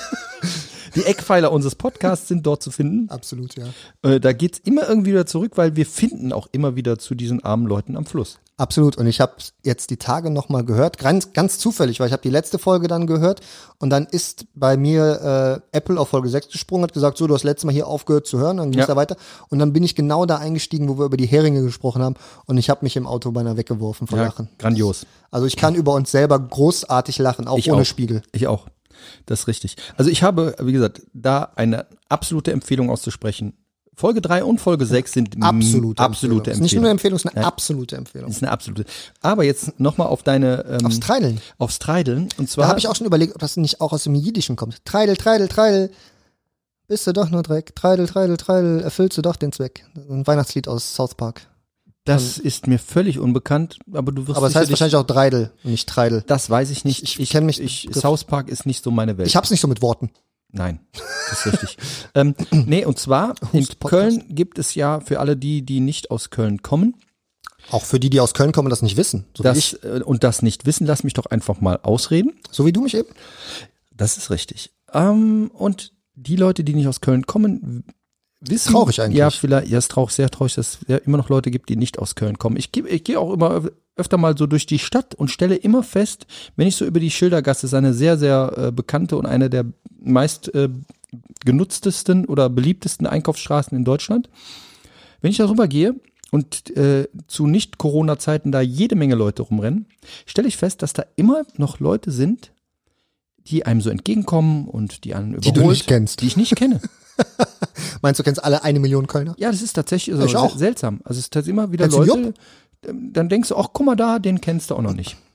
die Eckpfeiler unseres Podcasts sind dort zu finden. Absolut, ja. Äh, da geht's immer irgendwie wieder zurück, weil wir finden auch immer wieder zu diesen armen Leuten am Fluss. Absolut. Und ich habe jetzt die Tage nochmal gehört, ganz, ganz zufällig, weil ich habe die letzte Folge dann gehört und dann ist bei mir äh, Apple auf Folge sechs gesprungen, hat gesagt, so, du hast letztes Mal hier aufgehört zu hören, dann ging es Ja. da weiter. Und dann bin ich genau da eingestiegen, wo wir über die Heringe gesprochen haben und ich habe mich im Auto beinahe weggeworfen vor Lachen. Grandios. Also ich kann über uns selber großartig lachen, auch Ich ohne auch. Spiegel. Ich auch. Das ist richtig. Also ich habe, wie gesagt, da eine absolute Empfehlung auszusprechen. Folge drei und Folge sechs sind m- Absolute, absolute Empfehlung. Ist nicht nur eine Empfehlung. Empfehlung, es ist eine Nein. absolute Empfehlung. Ist eine absolute. Aber jetzt nochmal auf deine ähm, Aufs Treideln. aufs Treideln. Und Da zwar habe ich auch schon überlegt, ob das nicht auch aus dem Jiddischen kommt. Treidel, Treidel, Treidel. Bist du doch nur Dreck. Treidel, Treidel, Treidel. Erfüllst du doch den Zweck. Ein Weihnachtslied aus South Park. das ist mir völlig unbekannt, aber du wirst Aber es heißt sicherlich- wahrscheinlich auch Dreidel und nicht Treidel. das weiß ich nicht. Ich- ich kenn mich- Ich, South Park ist nicht so meine Welt. Ich hab's nicht so mit Worten. Nein, das ist richtig. ähm, nee, und zwar in Hust Podcast. Köln gibt es ja für alle die, die nicht aus Köln kommen, Auch für die, die aus Köln kommen und das nicht wissen. So wie das, ich. äh, und das nicht wissen, lass mich doch einfach mal ausreden. So wie du mich eben. Das ist richtig. Ähm, und die Leute, die nicht aus Köln kommen, w- wissen. Traurig eigentlich. Ja, vielleicht, ja, ist traurig, sehr traurig, dass es ja immer noch Leute gibt, die nicht aus Köln kommen. Ich, geh- ich gehe auch immer öf- öfter mal so durch die Stadt und stelle immer fest, wenn ich so über die Schildergasse, ist eine sehr, sehr äh, bekannte und eine der meist äh, genutztesten oder beliebtesten Einkaufsstraßen in Deutschland. Wenn ich darüber gehe und äh, zu Nicht-Corona-Zeiten da jede Menge Leute rumrennen, stelle ich fest, dass da immer noch Leute sind, die einem so entgegenkommen und die einen Die überholt, du nicht kennst. die ich nicht kenne. Meinst du, kennst alle eine Million Kölner? Ja, das ist tatsächlich so Ich auch. sel- seltsam. Also es ist tatsächlich immer wieder Kennst du Leute, ähm, dann denkst du, ach, guck mal da, den kennst du auch noch nicht.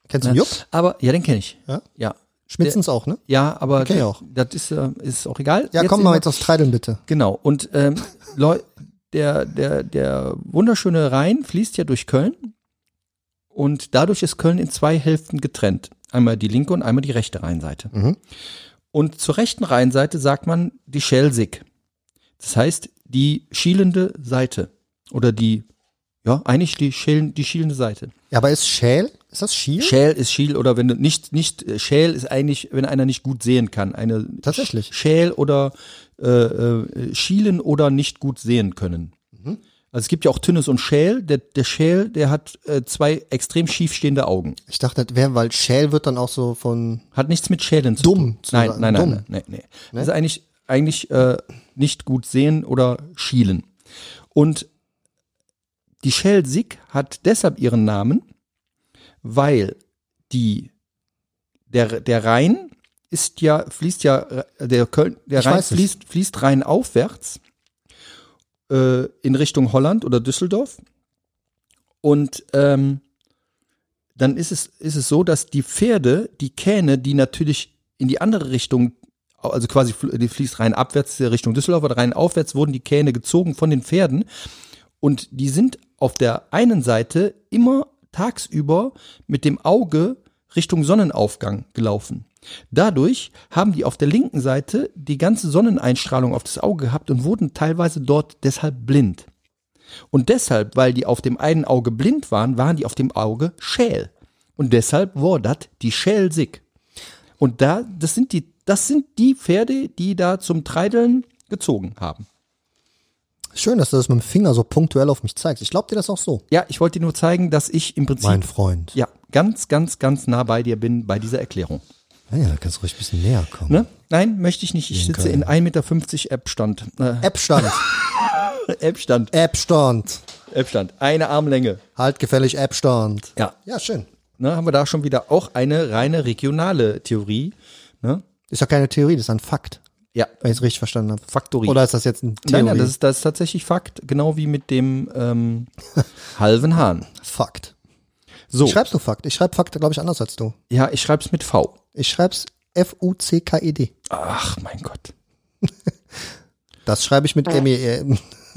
Kennst du Ne? Jupp? Aber, ja, den kenne ich. Ja? Ja. Schmitzens auch, ne? Ja, aber kenn ich auch. das ist, äh, ist auch egal. Ja, Jetzt komm mal immer- jetzt aufs Treideln bitte. Genau. Und ähm, Leu der, der, der wunderschöne Rhein fließt ja durch Köln und dadurch ist Köln in zwei Hälften getrennt. Einmal die linke und einmal die rechte Rheinseite. Mhm. Und zur rechten Rheinseite sagt man die Schelsig. Das heißt, die schielende Seite. Oder die, ja, eigentlich die, Schälen, die schielende Seite. Ja, aber ist Schäl, ist das Schiel? Schäl ist Schiel oder wenn du nicht, nicht, äh, Schäl ist eigentlich, wenn einer nicht gut sehen kann. Eine Tatsächlich. Schäl oder äh, äh, schielen oder nicht gut sehen können. Mhm. Also es gibt ja auch Tünnes und Schäl. Der, der Schäl, der hat äh, zwei extrem schief stehende Augen. Ich dachte, das wäre, weil Schäl wird dann auch so von Hat nichts mit Schälen zu Dumm tun. zu Nein, sein. nein, nein, Dumm. nein, nein, nee. Das ist eigentlich, eigentlich äh, nicht gut sehen oder schielen. Und die Schelsig hat deshalb ihren Namen, weil die der der Rhein ist ja fließt ja der Köln der Ich Rhein weiß es. fließt fließt Rhein aufwärts äh, in Richtung Holland oder Düsseldorf und ähm, dann ist es ist es so, dass die Pferde die Kähne, die natürlich in die andere Richtung, also quasi fl- die fließt Rhein abwärts Richtung Düsseldorf oder Rhein aufwärts, wurden die Kähne gezogen von den Pferden und die sind auf der einen Seite immer tagsüber mit dem Auge Richtung Sonnenaufgang gelaufen. Dadurch haben die auf der linken Seite die ganze Sonneneinstrahlung auf das Auge gehabt und wurden teilweise dort deshalb blind. Und deshalb, weil die auf dem einen Auge blind waren, waren die auf dem Auge schäl. Und deshalb war das die Schelsig. Und da, das sind die, das sind die Pferde, die da zum Treideln gezogen haben. Schön, dass du das mit dem Finger so punktuell auf mich zeigst. Ich glaube dir das auch so. Ja, ich wollte dir nur zeigen, dass ich im Prinzip Mein Freund. ja ganz, ganz, ganz nah bei dir bin bei dieser Erklärung. Ja, da kannst du ruhig ein bisschen näher kommen. Ne? Nein, möchte ich nicht. Ich In sitze Köln. in ein Meter fünfzig App-Stand. Äh, App-Stand. App-Stand. App-Stand. App-Stand. Eine Armlänge. Halt gefällig App-Stand. Ja. Ja, schön. Ne, haben wir da schon wieder auch eine reine regionale Theorie. Ne? Ist ja keine Theorie, das ist ein Fakt, Ja, wenn ich es richtig verstanden habe. Faktorie. Oder ist das jetzt eine Theorie? Nein, nein, das ist, das ist tatsächlich Fakt. Genau wie mit dem ähm, halben Hahn. Fakt. So, Ich schreib's nur Fakt. Ich schreibe Fakt, glaube ich, anders als du. ja, ich schreib's mit V. Ich schreib's F U C K E D. Ach, mein Gott. Das schreibe ich mit M E E.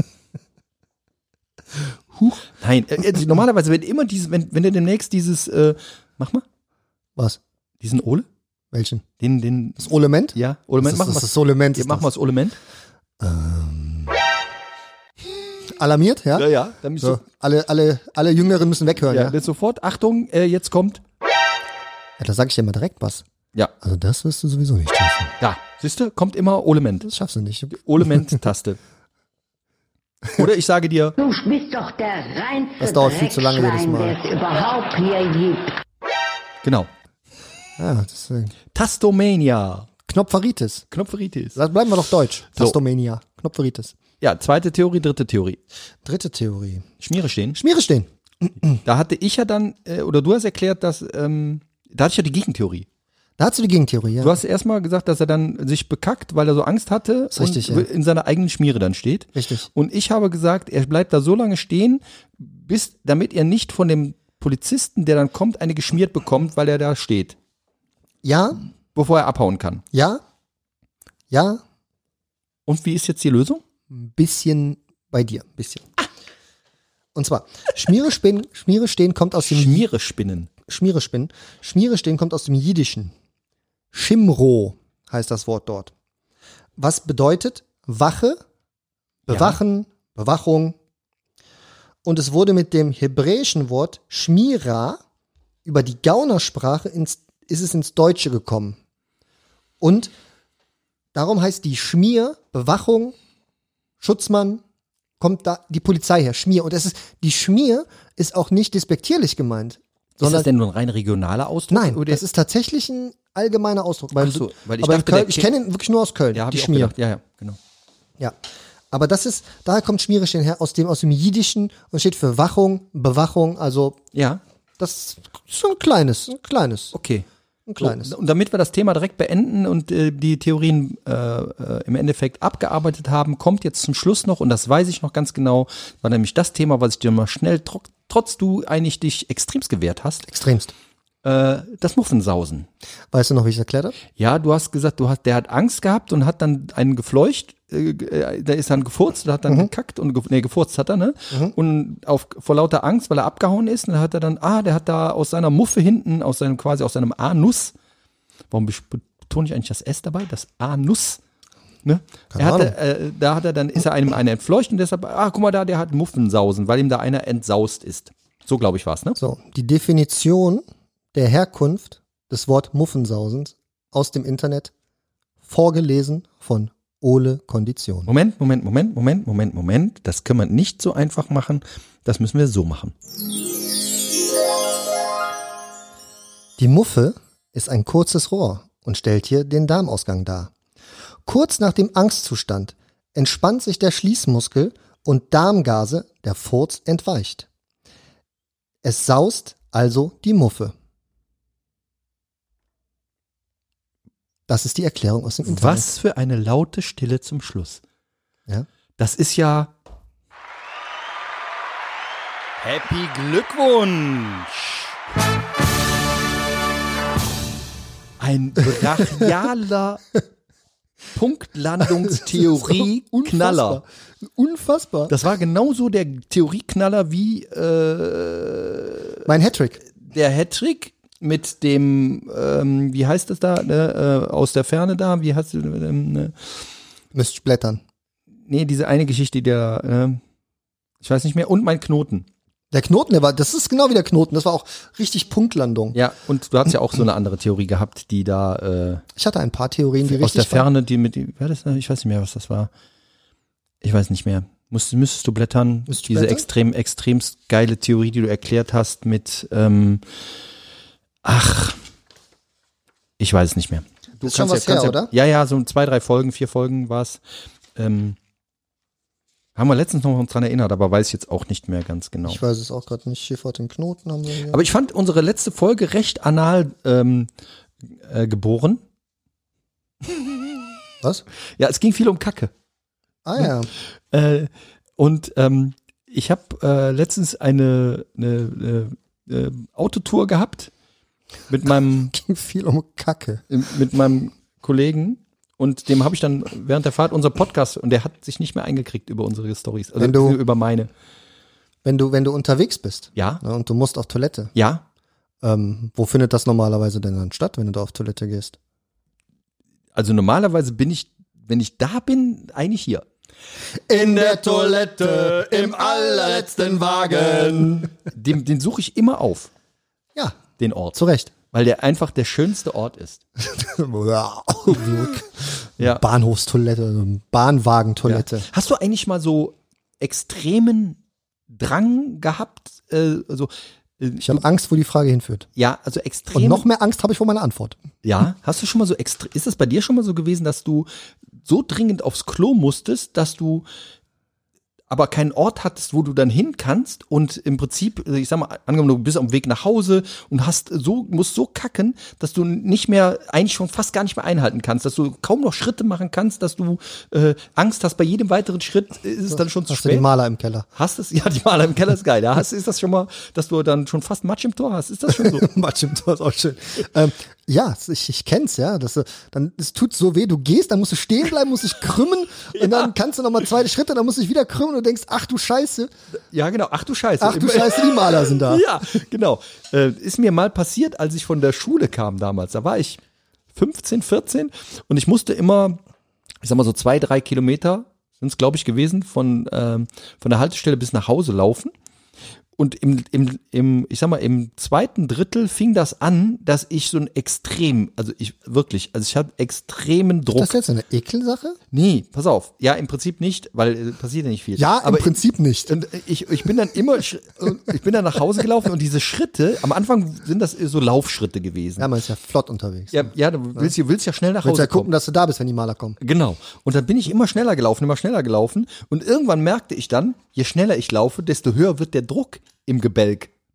Huch. Nein, äh, äh, normalerweise, wenn immer dieses, wenn, wenn du demnächst dieses, äh, mach mal, Was? diesen Ole, Welchen? den, den, Das Olement? ja, Olement, das machen ist wir das Solement. ja, machen wir das Olement. Alarmiert, ja? Ja, ja, dann bist So, alle, alle, alle Jüngeren müssen weghören, Ja, ja? jetzt sofort, Achtung, äh, jetzt kommt. Ja, da sage ich dir mal direkt was. Ja, Also das wirst du sowieso nicht schaffen. da, siehst du, kommt immer Olement. Das schaffst du nicht. Olement-Taste. Oder ich sage dir, Du bist doch der reinste Das dauert viel zu lange jedes Dreckschwein, Mal. der es überhaupt hier gibt. genau, Ja, deswegen. Tastomania. Knopferitis. Knopferitis. Das bleiben wir doch deutsch. So. Tastomania. Knopferitis. Ja, zweite Theorie, dritte Theorie. Dritte Theorie. Schmiere stehen. Schmiere stehen. Da hatte ich ja dann, äh, oder du hast erklärt, dass, ähm, da hatte ich ja die Gegentheorie. Da hast du die Gegentheorie, ja. Du hast erstmal gesagt, dass er dann sich bekackt, weil er so Angst hatte Ist richtig, und ja. in seiner eigenen Schmiere dann steht. Richtig. Und ich habe gesagt, er bleibt da so lange stehen, bis, damit er nicht von dem Polizisten, der dann kommt, eine geschmiert bekommt, weil er da steht, Ja, bevor er abhauen kann. ja, ja, Und wie ist jetzt die Lösung? ein bisschen bei dir, ein bisschen. Und zwar, Schmiere stehen, Schmiere stehen kommt aus dem Schmiere spinnen. Schmiere spinnen. Schmiere stehen kommt aus dem Jiddischen. Shimro heißt das Wort dort. Was bedeutet Wache, Bewachen, Bewachung. Und es wurde mit dem hebräischen Wort Schmira über die Gaunersprache ins, ist es ins Deutsche gekommen. Und darum heißt die Schmier, Bewachung, Schutzmann, kommt da die Polizei her, Schmier. Und es ist, die Schmier ist auch nicht despektierlich gemeint. Ist das Sondern, denn nur ein rein regionaler Ausdruck? nein, Oder? das ist tatsächlich ein allgemeiner Ausdruck. Weil, Ach so, weil ich aber in dachte, Köln, der ich Ke- kenne ihn wirklich nur aus Köln, ja, hab die ich auch Schmier. gedacht. Ja, ja, genau. Ja. Aber das ist, daher kommt Schmiere stehen her, aus dem, aus dem Jiddischen und steht für Wachung, Bewachung, also Ja, das ist so ein kleines, ein kleines, okay. ein kleines. So, und damit wir das Thema direkt beenden und äh, die Theorien äh, äh, im Endeffekt abgearbeitet haben, kommt jetzt zum Schluss noch, und das weiß ich noch ganz genau, war nämlich das Thema, was ich dir mal schnell, tro trotz du eigentlich dich extremst gewehrt hast, Extremst. äh, das Muffensausen. Weißt du noch, wie ich es erklärt habe? Ja, du hast gesagt, du hast, der hat Angst gehabt und hat dann einen gefleucht, äh, der ist dann gefurzt, der hat dann mhm. gekackt und ge- nee, gefurzt hat er, ne? Mhm. Und auf, vor lauter Angst, weil er abgehauen ist, dann hat er dann, ah, der hat da aus seiner Muffe hinten, aus seinem, quasi aus seinem Anus, warum betone ich eigentlich das S dabei? Das Anus. Ne? Er hatte, äh, da hat er dann, ist er einem einer entfleucht und deshalb, ah, guck mal da, der hat Muffensausen, weil ihm da einer entsaust ist. So, glaube ich, war's, ne? So, die Definition der Herkunft des Wort Muffensausens aus dem Internet, vorgelesen von Ole Kondition. Moment, Moment, Moment, Moment, Moment, Moment. Das können wir nicht so einfach machen. Das müssen wir so machen. Die Muffe ist ein kurzes Rohr und stellt hier den Darmausgang dar. Kurz nach dem Angstzustand entspannt sich der Schließmuskel und Darmgase, der Furz, entweicht. Es saust also die Muffe. Das ist die Erklärung aus dem Internet. Was für eine laute Stille zum Schluss. Ja? Das ist ja Happy Glückwunsch. Ein brachialer Punktlandungstheorie-Knaller. Unfassbar. Das war genauso der Theorieknaller wie äh, mein Hattrick. Der Hattrick mit dem, ähm, wie heißt das da, ne, äh, aus der Ferne da, wie heißt du, ähm, ne? Müsst blättern. Nee, diese eine Geschichte, der, äh, ich weiß nicht mehr, und mein Knoten. Der Knoten, der war, das ist genau wie der Knoten, das war auch richtig Punktlandung. Ja, und du hast ja auch so eine andere Theorie gehabt, die da, äh, ich hatte ein paar Theorien, die aus richtig der Ferne, die mit, wer das, ich weiß nicht mehr, was das war. Ich weiß nicht mehr. Musst, müsstest du blättern, Müsst diese blättern? extrem, extrem geile Theorie, die du erklärt hast mit, ähm, ach, ich weiß es nicht mehr. Du ist schon was her, ja, oder? Ja, ja, so zwei, drei Folgen, vier Folgen war es. Ähm, haben wir letztens noch dran erinnert, aber weiß ich jetzt auch nicht mehr ganz genau. Ich weiß es auch gerade nicht. Schifffahrt im Knoten haben wir hier. Aber ich fand unsere letzte Folge recht anal ähm, äh, geboren. Was? Ja, es ging viel um Kacke. Ah ja. Äh, und ähm, ich habe äh, letztens eine, eine, eine äh, Autotour gehabt mit meinem Ging viel um Kacke. mit meinem Kollegen und dem habe ich dann während der Fahrt unser Podcast und der hat sich nicht mehr eingekriegt über unsere Storys, also Wenn du- über meine. Wenn du, wenn du unterwegs bist, Ja, ne, und du musst auf Toilette, ja. ähm, wo findet das normalerweise denn dann statt, wenn du da auf Toilette gehst? Also normalerweise bin ich, wenn ich da bin, eigentlich hier. In der Toilette, im allerletzten Wagen. Den, den suche ich immer auf, Ja, den Ort, zu Recht. weil der einfach der schönste Ort ist. Ja. Bahnhofstoilette, Bahnwagentoilette. Ja. Hast du eigentlich mal so extremen Drang gehabt? Äh, also, äh, Ich habe Angst, wo die Frage hinführt. ja, also Und extrem. noch mehr Angst habe ich vor meiner Antwort. Ja, hast du schon mal so extrem, ist es bei dir schon mal so gewesen, dass du so dringend aufs Klo musstest, dass du aber keinen Ort hattest, wo du dann hin kannst und im Prinzip, ich sag mal, angenommen, du bist auf dem Weg nach Hause und hast so, musst so kacken, dass du nicht mehr, eigentlich schon fast gar nicht mehr einhalten kannst, dass du kaum noch Schritte machen kannst, dass du äh, Angst hast, bei jedem weiteren Schritt ist es dann schon zu Hast du die spät. Maler im Keller? Hast es? Ja, die Maler im Keller ist geil. Ja, hast, ist das schon mal, dass du dann schon fast Matsch im Tor hast? Ist das schon so? Matsch im Tor ist auch schön. ähm, ja, ich, ich kenn's, ja. Das, äh, dann, es tut so weh, du gehst, dann musst du stehen bleiben, musst dich krümmen und dann kannst du nochmal zwei Schritte, dann musst du dich wieder krümmen und du denkst, ach du Scheiße, Ja, genau. Ach du Scheiße. ach du Scheiße, die Maler sind da. Ja, genau. Äh, ist mir mal passiert, als ich von der Schule kam damals. Da war ich fünfzehn, vierzehn und ich musste immer, ich sag mal so zwei, drei Kilometer sind es, glaube ich, gewesen, von, ähm, von der Haltestelle bis nach Hause laufen. Und im, im, im, ich sag mal, im zweiten Drittel fing das an, dass ich so ein extrem, also ich wirklich, also ich habe extremen Druck. Ist das jetzt eine Ekelsache? Nee, pass auf. Ja, im Prinzip nicht, weil äh, passiert ja nicht viel. Ja, im Prinzip nicht. Und ich, ich bin dann immer, sch- ich bin dann nach Hause gelaufen und diese Schritte, am Anfang sind das so Laufschritte gewesen. Ja, man ist ja flott unterwegs. Ja, ja, du willst, du willst ja schnell nach Du willst Hause ja gucken, kommen. dass du da bist, wenn die Maler kommen. Genau. Und dann bin ich immer schneller gelaufen, immer schneller gelaufen. Und irgendwann merkte ich dann, je schneller ich laufe, desto höher wird der Druck im Gebälk. Ne?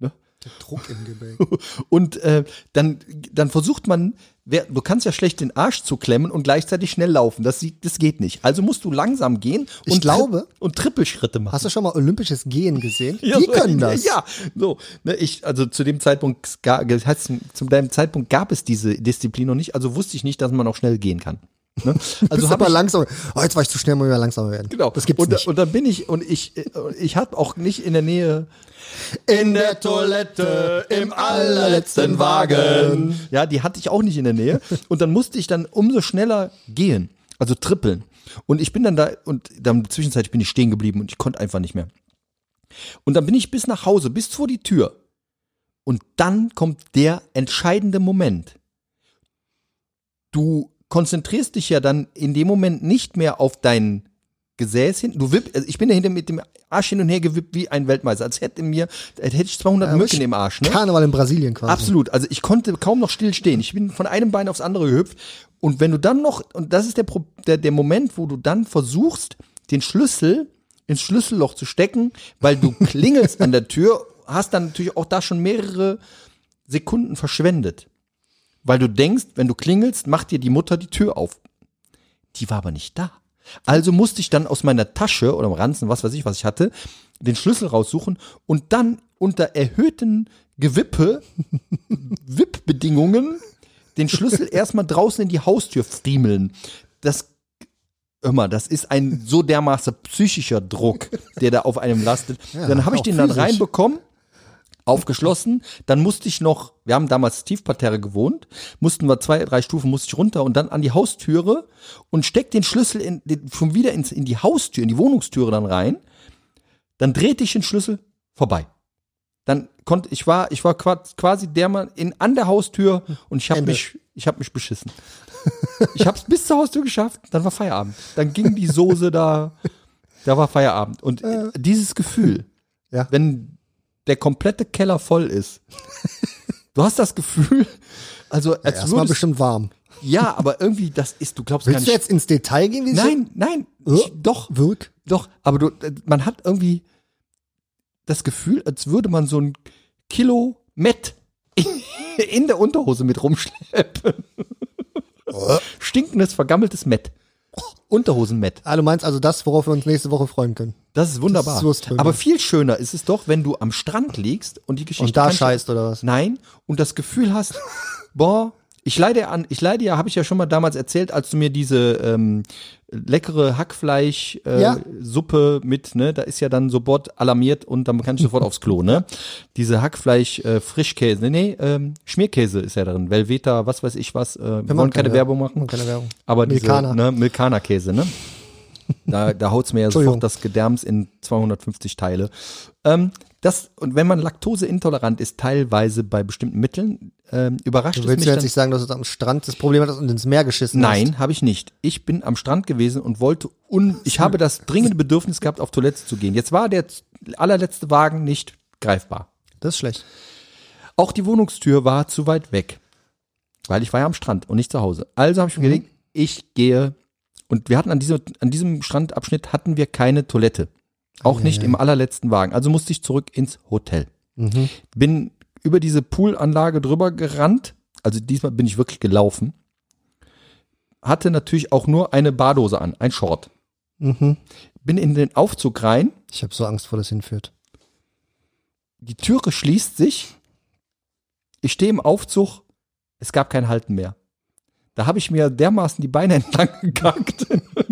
Druck im Gebäck. Und äh, dann, dann versucht man, wer, du kannst ja schlecht den Arsch zuklemmen und gleichzeitig schnell laufen. Das, sieht- das geht nicht. Also musst du langsam gehen Ich und, glaube- und Trippelschritte machen. Hast du schon mal olympisches Gehen gesehen? Ja, Die so, können das. Ja, so. Ne, ich, also zu dem Zeitpunkt, ga- heißt, zu deinem Zeitpunkt gab es diese Disziplin noch nicht, also wusste ich nicht, dass man auch schnell gehen kann. Ne? Also Also bist hab aber ich, langsam. Oh, jetzt war ich zu schnell, muss ich mal langsamer werden. genau. Das gibt's und, nicht. Und dann bin ich, und ich, äh, ich habe auch nicht in der Nähe In der Toilette im allerletzten Wagen. Ja, die hatte ich auch nicht in der Nähe. Und dann musste ich dann umso schneller gehen, also trippeln. Und ich bin dann da, und dann zwischenzeitlich bin ich stehen geblieben und ich konnte einfach nicht mehr. Und dann bin ich bis nach Hause, bis vor die Tür. Und dann kommt der entscheidende Moment. Du konzentrierst dich ja dann in dem Moment nicht mehr auf dein Gesäß hin. Du wipp, also ich bin dahinter mit dem Arsch hin und her gewippt wie ein Weltmeister. Als hätte mir, als hätte ich zweihundert Ja, Mücken im Arsch, ne? Karneval in Brasilien quasi. Absolut. Also ich konnte kaum noch still stehen. Ich bin von einem Bein aufs andere gehüpft. Und wenn du dann noch, und das ist der, Pro- der, der Moment, wo du dann versuchst, den Schlüssel ins Schlüsselloch zu stecken, weil du klingelst an der Tür, hast dann natürlich auch da schon mehrere Sekunden verschwendet. Weil du denkst, wenn du klingelst, macht dir die Mutter die Tür auf. Die war aber nicht da. Also musste ich dann aus meiner Tasche oder am Ranzen, was weiß ich, was ich hatte, den Schlüssel raussuchen und dann unter erhöhten Gewippe, Wippbedingungen, den Schlüssel erstmal draußen in die Haustür friemeln. Das, hör mal, das ist ein so dermaßen psychischer Druck, der da auf einem lastet. Ja, dann habe ich auch den dann physisch. reinbekommen, aufgeschlossen, dann musste ich noch, wir haben damals Tiefparterre gewohnt, mussten wir zwei, drei Stufen, musste ich runter und dann an die Haustüre und steck den Schlüssel in, den, schon wieder ins, in die Haustür, in die Wohnungstüre dann rein, dann drehte ich den Schlüssel vorbei. Dann konnte, ich war, ich war qua- quasi der Mann in, an der Haustür und ich habe Ende. mich, ich habe mich beschissen. Ich habe es bis zur Haustür geschafft, dann war Feierabend. Dann ging die Soße da, da war Feierabend. Und äh, dieses Gefühl, Ja. wenn der komplette Keller voll ist. Du hast das Gefühl, also Ja, als erstmal würdest, bestimmt warm. ja, aber irgendwie, das ist, du glaubst gar Willst du nicht. jetzt ins Detail gehen? Wie es Nein, nein, so? ich, doch, Wirk? doch, aber du, äh, man hat irgendwie das Gefühl, als würde man so ein Kilo Mett in der Unterhose mit rumschleppen. Stinkendes, vergammeltes Mett. Unterhosenmett. Ah, du meinst also das, worauf wir uns nächste Woche freuen können. Das ist wunderbar. Das ist Wursttrümmer. Aber viel schöner ist es doch, wenn du am Strand liegst und die Geschichte Und da kannst du- scheißt oder was? Nein, und das Gefühl hast, boah, ich leide an, ich leide ja, habe ich ja schon mal damals erzählt, als du mir diese ähm, leckere Hackfleisch äh, Ja. Suppe mit, ne, da ist ja dann sofort alarmiert und dann kann ich sofort aufs Klo, ne? Diese Hackfleisch äh, Frischkäse, nee, nee, ähm, Schmierkäse ist ja darin, Velveta, was weiß ich was, äh, wir wollen keine Werbung machen, Keine Werbung. aber diese, Milkaner. ne, Milkaner Käse, ne? Da, da haut's mir ja Entschuldigung. sofort das Gedärms in zweihundertfünfzig Teile. Ähm, das, und wenn man laktoseintolerant ist, teilweise bei bestimmten Mitteln, ähm, überrascht Du es willst mich ja jetzt dann. nicht sagen, dass du am Strand das Problem hattest und ins Meer geschissen hast. Nein, habe ich nicht. Ich bin am Strand gewesen und wollte un, ich habe das dringende Bedürfnis gehabt, auf Toilette zu gehen. Jetzt war der allerletzte Wagen nicht greifbar. Das ist schlecht. Auch die Wohnungstür war zu weit weg, weil ich war ja am Strand und nicht zu Hause. Also habe ich mir gedacht, ich gehe, und wir hatten an diesem, an diesem Strandabschnitt hatten wir keine Toilette. Auch nicht im allerletzten Wagen. Also musste ich zurück ins Hotel. Mhm. Bin über diese Poolanlage drüber gerannt. Also diesmal bin ich wirklich gelaufen. Hatte natürlich auch nur eine Badehose an, ein Short. Mhm. Bin in den Aufzug rein. Ich habe so Angst, wo das hinführt. Die Türe schließt sich. Ich stehe im Aufzug. Es gab kein Halten mehr. Da habe ich mir dermaßen die Beine entlang gekackt,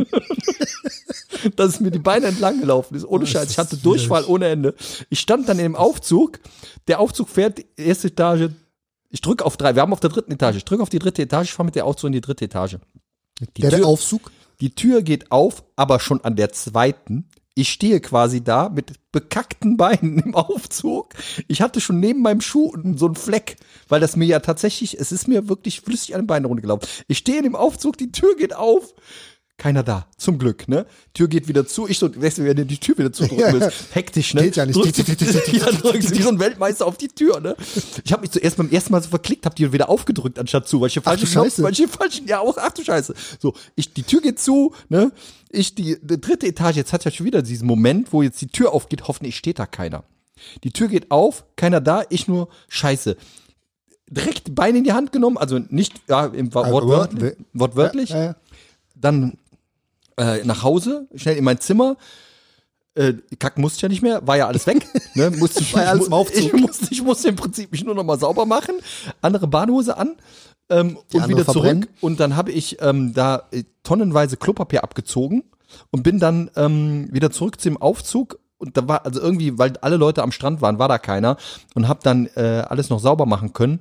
dass es mir die Beine entlang gelaufen ist. Ohne Oh, Scheiß. ist Ich hatte das Durchfall widerlich. ohne Ende. Ich stand dann im Aufzug. Der Aufzug fährt die erste Etage. Ich drücke auf drei. Wir haben auf der dritten Etage. Ich drücke auf die dritte Etage. Ich fahre mit der Aufzug in die dritte Etage. Die Der, der Tür- Aufzug? Die Tür geht auf, aber schon an der zweiten. Ich stehe quasi da mit bekackten Beinen im Aufzug. Ich hatte schon neben meinem Schuh so einen Fleck, weil das mir ja tatsächlich, es ist mir wirklich flüssig an den Beinen runtergelaufen. Ich stehe in dem Aufzug, die Tür geht auf. Keiner da, zum Glück, ne? Tür geht wieder zu, ich so, weißt du, wenn du die Tür wieder zudrücken willst, hektisch, ne? Geht ja nicht. Drückst, ja, drückst wie so ein Weltmeister auf die Tür, ne? Ich habe mich zuerst beim ersten Mal so verklickt, hab die wieder aufgedrückt anstatt zu, weil ich den falschen du Knopf, Scheiße. weil ich den falschen, ja auch, ach du Scheiße. So, ich, die Tür geht zu, ne? Ich, die, die dritte Etage, jetzt hat ja schon wieder diesen Moment, wo jetzt die Tür aufgeht, hoffentlich steht da keiner. Die Tür geht auf, keiner da, ich nur, scheiße. Direkt die Beine in die Hand genommen, also nicht ja, im Wort, Also, wortwörtlich, wortwörtlich. Ja, ja. Dann äh, nach Hause, schnell in mein Zimmer. Äh, kacken musste ich ja nicht mehr, war ja alles weg. Ne? Musste ich, War ja alles ich, im Aufzug. ich, musste, ich musste im Prinzip mich nur noch mal sauber machen, andere Badehose an ähm, und andere wieder verbrennen. zurück. Und dann habe ich ähm, da äh, tonnenweise Klopapier abgezogen und bin dann ähm, wieder zurück zum Aufzug. Und da war, also irgendwie, weil alle Leute am Strand waren, war da keiner und habe dann äh, alles noch sauber machen können.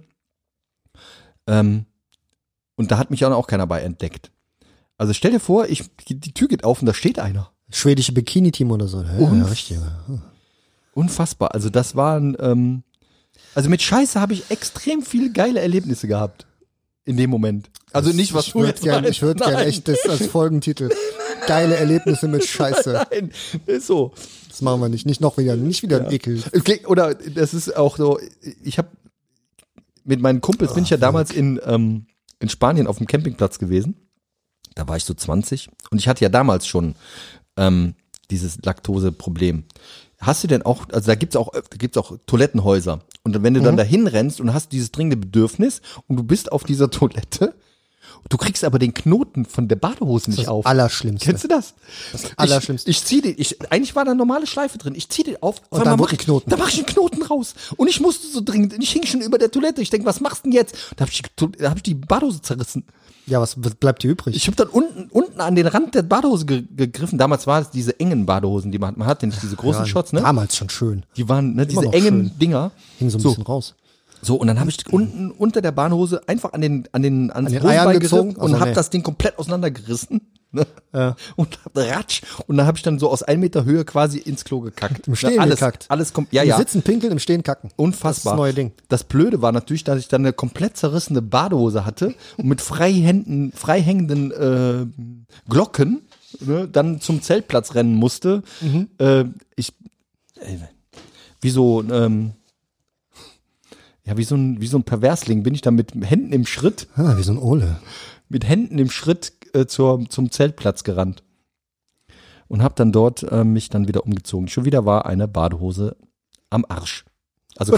Ähm, und da hat mich auch keiner bei entdeckt. Also stell dir vor, ich, die Tür geht auf und da steht einer. Schwedische Bikini-Team oder so. Ja, Unf- ja, richtig. Ja. Unfassbar. Also das waren, ähm, also mit Scheiße habe ich extrem viele geile Erlebnisse gehabt. In dem Moment. Also nicht, was ich du würd jetzt gern, meinst. Ich würde gerne Nein. echt das als Folgentitel. Geile Erlebnisse mit Scheiße. Nein, ist so. Das machen wir nicht. Nicht noch wieder, nicht wieder ein Ekel. Okay, oder das ist auch so, ich habe mit meinen Kumpels bin ich ja damals in, ähm, in Spanien auf dem Campingplatz gewesen. Da war ich so zwanzig und ich hatte ja damals schon ähm, dieses Laktose-Problem. Hast du denn auch, also da gibt's auch, da gibt's auch Toilettenhäuser. Und wenn du dann dahin rennst und hast dieses dringende Bedürfnis und du bist auf dieser Toilette, du kriegst aber den Knoten von der Badehose nicht Das auf. Allerschlimmste. Kennst du das? Das Allerschlimmste. Ich, ich zieh den, ich, eigentlich war da eine normale Schleife drin. Ich zieh den auf. auf Und einmal dann mach wurde ein ich- Knoten. Da mach ich einen Knoten raus. Und ich musste so dringend, ich hing schon über der Toilette. Ich denk, was machst du denn jetzt? Da hab ich, die- da hab ich die Badehose zerrissen. Ja, was was bleibt dir übrig? Ich habe dann unten, unten an den Rand der Badehose ge gegriffen. Damals war es diese engen Badehosen, die man hat. Man hatte nicht diese großen Ja, Shots, ne? Damals schon schön. Die waren, ne, diese noch engen schön. Dinger. Hing so ein So. bisschen raus. So, und dann habe ich unten unter der Badehose einfach an den, an den, ans An den Hosenbein Eiern gegriffen gezogen? und Also, hab nee. das Ding komplett auseinandergerissen. Ne? Ja. Und hab ratsch. Und dann habe ich dann so aus ein Meter Höhe quasi ins Klo gekackt. Im Stehen alles, gekackt. Alles kommt, ja, Im ja. Sitzen, pinkeln, im Stehen kacken. Unfassbar. Das ist das neue Ding. Das Blöde war natürlich, dass ich dann eine komplett zerrissene Badehose hatte und mit frei, Händen, frei hängenden äh, Glocken ne, dann zum Zeltplatz rennen musste. Mhm. Äh, ich, ey, wie so, ähm, ja, wie so ein, wie so ein Perversling bin ich dann mit Händen im Schritt, Ah, wie so ein Ole. mit Händen im Schritt äh, zur, zum Zeltplatz gerannt. Und habe dann dort äh, mich dann wieder umgezogen. Schon wieder war eine Badehose am Arsch. Also,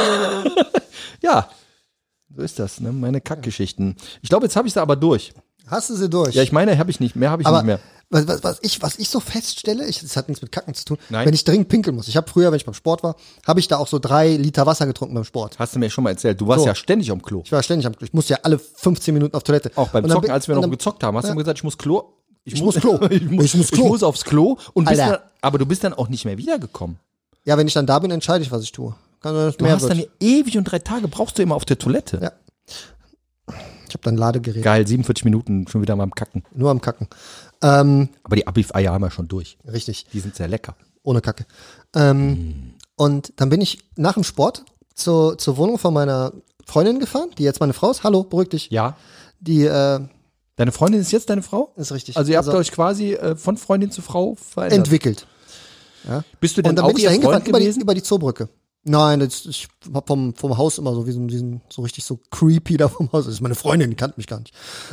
ja, so ist das, ne? Meine Kackgeschichten. Ich glaube, jetzt habe ich sie aber durch. Hast du sie durch? Ja, ich meine, habe ich nicht, mehr habe ich Aber nicht mehr. was, was, was, ich, was ich so feststelle, ich, das hat nichts mit Kacken zu tun, Nein. wenn ich dringend pinkeln muss. Ich habe früher, wenn ich beim Sport war, habe ich da auch so drei Liter Wasser getrunken beim Sport. Hast du mir schon mal erzählt. Du warst So. ja ständig am Klo. Ich war ständig am Klo. Ich musste ja alle fünfzehn Minuten auf Toilette. Auch beim Und dann Zocken, bin- als wir und noch dann- gezockt haben, hast du Ja. mir gesagt, ich muss Klo. Ich muss Klo. ich, muss, Ich muss Klo. ich muss aufs Klo und bist Alter. dann, aber du bist dann auch nicht mehr wiedergekommen. Ja, wenn ich dann da bin, entscheide ich, was ich tue. Kann sein, dass Du mehr hast wird. dann ewig und drei Tage brauchst du immer auf der Toilette. Ja. Ich habe dann ein Ladegerät. Geil, siebenundvierzig Minuten schon wieder mal am Kacken. Nur am Kacken. Ähm, Aber die Abif-Eier haben wir schon durch. richtig. Die sind sehr lecker. Ohne Kacke. Ähm, Und dann bin ich nach dem Sport zur, zur Wohnung von meiner Freundin gefahren, die jetzt meine Frau ist. Hallo, beruhig dich. Ja. Die äh, Deine Freundin ist jetzt deine Frau? ist richtig. Also ihr habt euch quasi äh, von Freundin zu Frau verändert. entwickelt. Bist du denn Und dann auch bin ich ihr da Freund hingefahren, über die, gewesen? über die Zoobrücke. Nein, das, ich hab vom, vom Haus immer so wie so, ein- wie so, ein- so richtig so creepy da vom Haus. Das ist meine Freundin, die kannte mich gar nicht.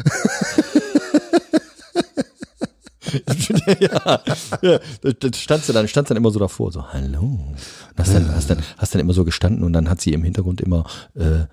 ja, ja, da standst du dann, standst dann immer so davor, so hallo. Und hast dann, hast dann, hast dann immer so gestanden und dann hat sie im Hintergrund immer äh,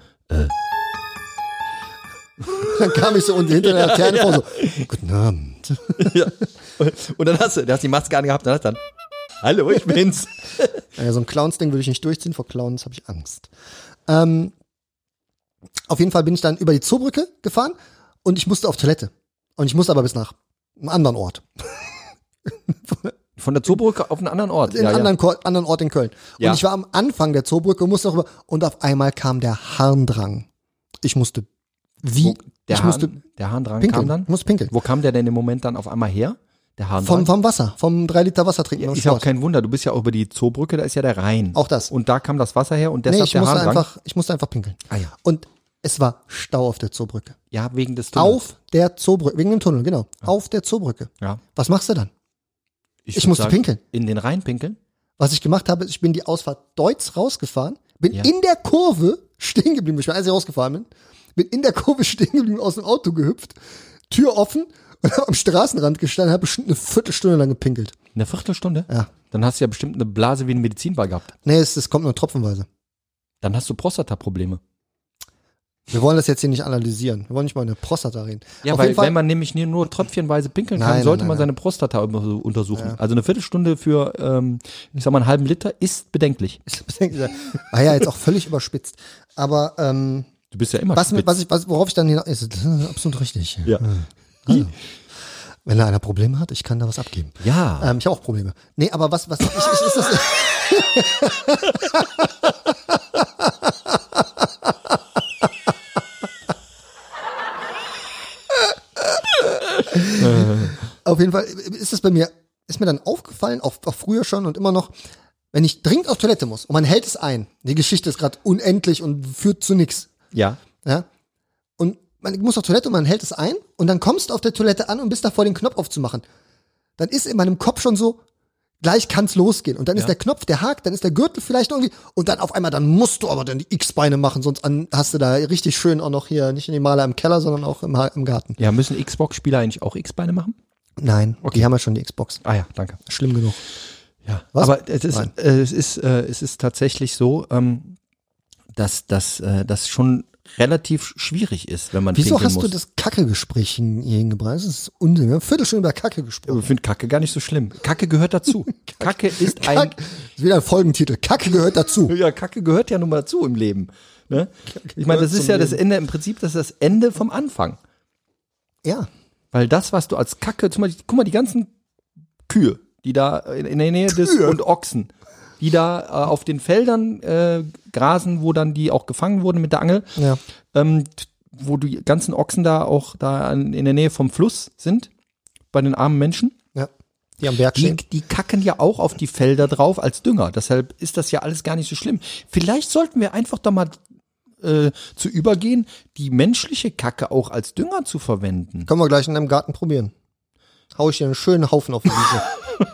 Dann kam ich so unten hinter der Laterne vor, so, guten Abend. ja. Und dann hast du, du hast die Maske angehabt, dann hast dann hallo, ich bin's. Ja, so ein Clowns-Ding würde ich nicht durchziehen, vor Clowns habe ich Angst. Ähm, auf jeden Fall bin ich dann über die Zoobrücke gefahren und ich musste auf Toilette. Und ich musste aber bis nach einem anderen Ort. Von der Zoobrücke auf einen anderen Ort. In ja, einen ja. anderen, Ko- anderen Ort in Köln. Ja. Und ich war am Anfang der Zoobrücke und musste darüber. Und auf einmal kam der Harndrang. Ich musste, wie? Wo, der, ich Hahn, musste der Harndrang pinkeln. kam dann? Ich musste pinkeln. Wo kam der denn im Moment dann auf einmal her? Der Harndrang? Vom, vom Wasser, vom drei Liter Wasser trinken beim ist ja auch Sport. kein Wunder, du bist ja auch über die Zoobrücke, da ist ja der Rhein. Auch das. Und da kam das Wasser her und Nee, deshalb ich der musste Harndrang. einfach, ich musste einfach pinkeln. Ah ja. Und es war Stau auf der Zoobrücke. Ja, wegen des Tunnels. Auf der Zoobrücke, wegen dem Tunnel, genau. Auf der Zoobrücke. Ja. Was machst du dann? Ich würd musste pinkeln. In den Rhein pinkeln? Was ich gemacht habe, ist, ich bin die Ausfahrt Deutz rausgefahren, bin Ja. in der Kurve stehen geblieben, ich war als ich rausgefahren bin, bin in der Kurve stehen geblieben, aus dem Auto gehüpft, Tür offen und habe am Straßenrand gestanden, habe bestimmt eine Viertelstunde lang gepinkelt. Eine Viertelstunde? Ja, Dann hast du ja bestimmt eine Blase wie ein Medizinball gehabt. Nee, es, es kommt nur tropfenweise. Dann hast du Prostata-Probleme. Wir wollen das jetzt hier nicht analysieren. Wir wollen nicht mal eine Prostata reden. Ja, Auf weil jeden Fall, wenn man nämlich nie nur tröpfchenweise pinkeln kann, Nein, sollte nein, man nein, seine Prostata unter- untersuchen. Ja. Also eine Viertelstunde für, ähm, ich sag mal, einen halben Liter ist bedenklich. war ja jetzt auch völlig überspitzt. Aber ähm, Du bist ja immer was, spitz. was ich, was, worauf ich dann hinaus, ist, das ist absolut richtig. Ja. Also, wenn da einer Probleme hat, ich kann da was abgeben. Ja. Ähm, ich habe auch Probleme. Nee, aber was, was, ich, ich, ist das? Auf jeden Fall ist das bei mir, ist mir dann aufgefallen, auch, auch früher schon und immer noch, wenn ich dringend auf Toilette muss und man hält es ein, die Geschichte ist gerade unendlich und führt zu nichts. Ja. Ja. Und man muss auf Toilette und man hält es ein und dann kommst du auf der Toilette an und bist davor, den Knopf aufzumachen. Dann ist in meinem Kopf schon so, gleich kann's losgehen. Und dann Ja. ist der Knopf, der hakt, dann ist der Gürtel vielleicht irgendwie und dann auf einmal, dann musst du aber dann die X-Beine machen, sonst an, hast du da richtig schön auch noch hier, nicht in die Maler im Keller, sondern auch im, Ha- im Garten. Ja, müssen Xbox-Spieler eigentlich auch X-Beine machen? Nein, die haben ja schon die Xbox. Ah ja, danke. Schlimm genug. Ja, Was? aber es ist, Nein. äh, es ist, äh, es ist tatsächlich so, ähm, dass dass äh, das schon relativ schwierig ist, wenn man Wieso pinkeln hast muss. du das Kacke-Gespräch hin- hier hingebracht? Das ist Unsinn. Wir haben eine Viertelstunde über Kacke gesprochen. Ich finde Kacke gar nicht so schlimm. Kacke gehört dazu. Kacke ist ein Kack, ist wieder ein Folgentitel. Kacke gehört dazu. ja, Kacke gehört ja nun mal dazu im Leben. Ne? Ich meine, das gehört ist ja zum das Leben. Ende, im Prinzip, das ist das Ende vom Anfang. Ja. Weil das, was du als Kacke, zum Beispiel, guck mal, die ganzen Kühe, die da in, in der Nähe des Kühe? und Ochsen, die da äh, auf den Feldern äh, grasen, wo dann die auch gefangen wurden mit der Angel, Ja. ähm, t- wo die ganzen Ochsen da auch da an, in der Nähe vom Fluss sind, bei den armen Menschen. Ja. Die am Berg Die, stehen. die kacken ja auch auf die Felder drauf als Dünger. Deshalb ist das ja alles gar nicht so schlimm. Vielleicht sollten wir einfach da mal äh, zu übergehen, die menschliche Kacke auch als Dünger zu verwenden. Können wir gleich in deinem Garten probieren. Hau ich dir einen schönen Haufen auf die Wiese.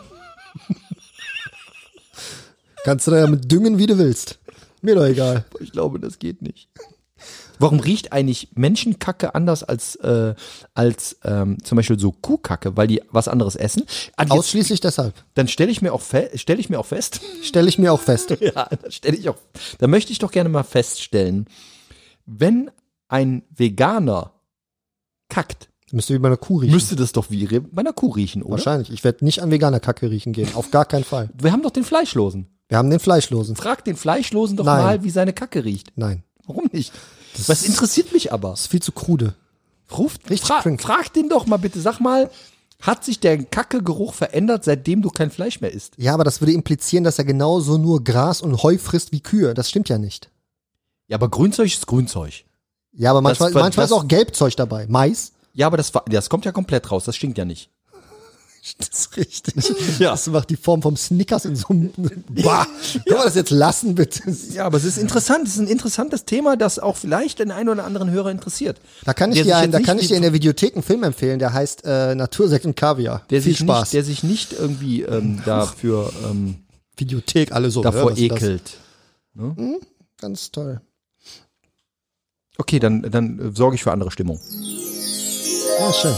Kannst du da ja mit düngen, wie du willst. Mir doch egal. Ich glaube, das geht nicht. Warum riecht eigentlich Menschenkacke anders als, äh, als ähm, zum Beispiel so Kuhkacke, weil die was anderes essen? Ah, jetzt, Ausschließlich deshalb. dann stelle ich mir auch fe- stelle ich mir auch fest, Stelle ich mir auch fest. ja, dann stelle ich auch, da möchte ich doch gerne mal feststellen, wenn ein Veganer kackt, Müsste wie bei einer Kuh riechen. müsste das doch wie Re- bei einer Kuh riechen, oder? Wahrscheinlich. Ich werde nicht an veganer Kacke riechen gehen. Auf gar keinen Fall. Wir haben doch den Fleischlosen. Wir haben den Fleischlosen. Frag den Fleischlosen doch Nein. mal, wie seine Kacke riecht. Nein. Warum nicht? Was interessiert mich aber? Das ist viel zu krude. Ruft, Richtig fra cringe. frag den doch mal bitte, sag mal, hat sich der Kackegeruch verändert, seitdem du kein Fleisch mehr isst? Ja, aber das würde implizieren, dass er genauso nur Gras und Heu frisst wie Kühe. Das stimmt ja nicht. Ja, aber Grünzeug ist Grünzeug. Ja, aber manchmal, ver- manchmal das- ist auch Gelbzeug dabei. Mais. Ja, aber das, ver- das kommt ja komplett raus, das stinkt ja nicht. Das ist richtig. Ja. Das macht die Form vom Snickers in so einem. Bah, können wir das jetzt lassen, bitte? Ja, aber es ist interessant, es ist ein interessantes Thema, das auch vielleicht den einen oder anderen Hörer interessiert. Da kann ich Der dir, sich einen, jetzt da nicht kann ich wie- dir in der Videothek einen Film empfehlen, der heißt äh, Natursekt und Kaviar. Der Viel sich Spaß. nicht, der sich nicht irgendwie ähm, dafür, ähm, Videothek, alle so. davor ja, was ist das? ekelt. Ganz toll. Okay, dann, dann äh, sorge ich für andere Stimmung. Ja, schön.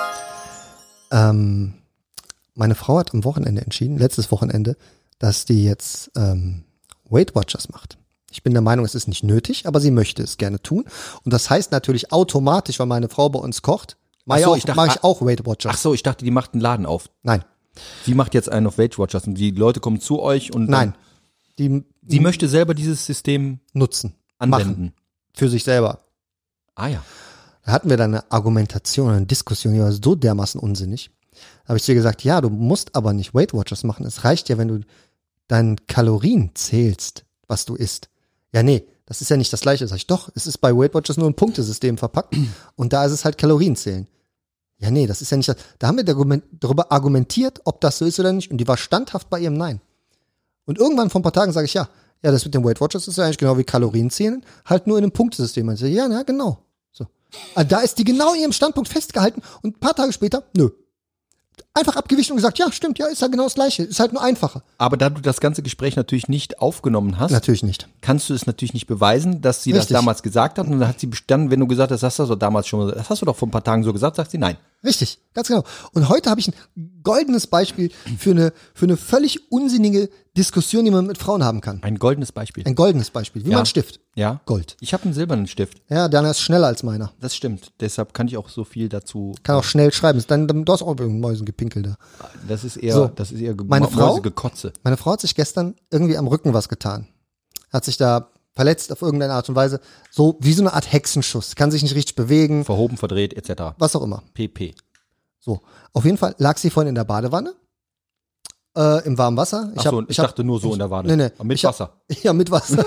Ähm, meine Frau hat am Wochenende entschieden, letztes Wochenende, dass die jetzt ähm, Weight Watchers macht. Ich bin der Meinung, es ist nicht nötig, aber sie möchte es gerne tun. Und das heißt natürlich automatisch, weil meine Frau bei uns kocht, mache Ach so, ich, ich auch- dachte- mach ich auch Weight Watchers. Ach so, ich dachte, die macht einen Laden auf. Nein, Sie macht jetzt einen auf Weight Watchers und die Leute kommen zu euch und nein. Dann, Die sie möchte selber dieses System nutzen, anwenden. machen, für sich selber. Ah ja. Da hatten wir dann eine Argumentation, eine Diskussion, die war so dermaßen unsinnig. Da habe ich dir gesagt, ja, du musst aber nicht Weight Watchers machen. Es reicht ja, wenn du deinen Kalorien zählst, was du isst. Ja, nee, das ist ja nicht das Gleiche. Sag ich, doch, es ist bei Weight Watchers nur ein Punktesystem verpackt und da ist es halt Kalorien zählen. Ja, nee, das ist ja nicht das. Da haben wir darüber- darüber argumentiert, ob das so ist oder nicht und die war standhaft bei ihrem Nein. Und irgendwann vor ein paar Tagen sage ich, ja, ja, das mit den Weight Watchers ist ja eigentlich genau wie Kalorien zählen, halt nur in einem Punktesystem. Ich sage, ja, ja, genau. So. Also da ist die genau in ihrem Standpunkt festgehalten und ein paar Tage später, nö. einfach abgewichen und gesagt, ja, stimmt, ja, ist ja genau das Gleiche. Ist halt nur einfacher. Aber da du das ganze Gespräch natürlich nicht aufgenommen hast, Natürlich nicht. kannst du es natürlich nicht beweisen, dass sie Richtig. das damals gesagt hat. Und dann hat sie bestanden, wenn du gesagt hast, das hast du doch damals schon, das hast du doch vor ein paar Tagen so gesagt, sagt sie nein. Richtig, ganz genau. Und heute habe ich ein goldenes Beispiel für eine, für eine völlig unsinnige Diskussion, die man mit Frauen haben kann. Ein goldenes Beispiel. Ein goldenes Beispiel, wie Ja. man Stift. Ja. Gold. Ich habe einen silbernen Stift. Ja, deiner ist schneller als meiner. Das stimmt. Deshalb kann ich auch so viel dazu. Kann auch schnell schreiben. Dann, dann, du hast auch Mäusengepinkelt da. Das ist eher, So. das ist eher ge- Meine Frau? Mäusegekotze. Meine Frau hat sich gestern irgendwie am Rücken was getan. Hat sich da verletzt auf irgendeine Art und Weise. So wie so eine Art Hexenschuss. Kann sich nicht richtig bewegen. Verhoben, verdreht, et cetera. Was auch immer. P P. So. Auf jeden Fall lag sie vorhin in der Badewanne. Äh, im warmen Wasser. Ach so, hab- ich hab- dachte nur so in der Wade. Nee, nee. Aber mit Ich hab- Wasser. Ja, mit Wasser.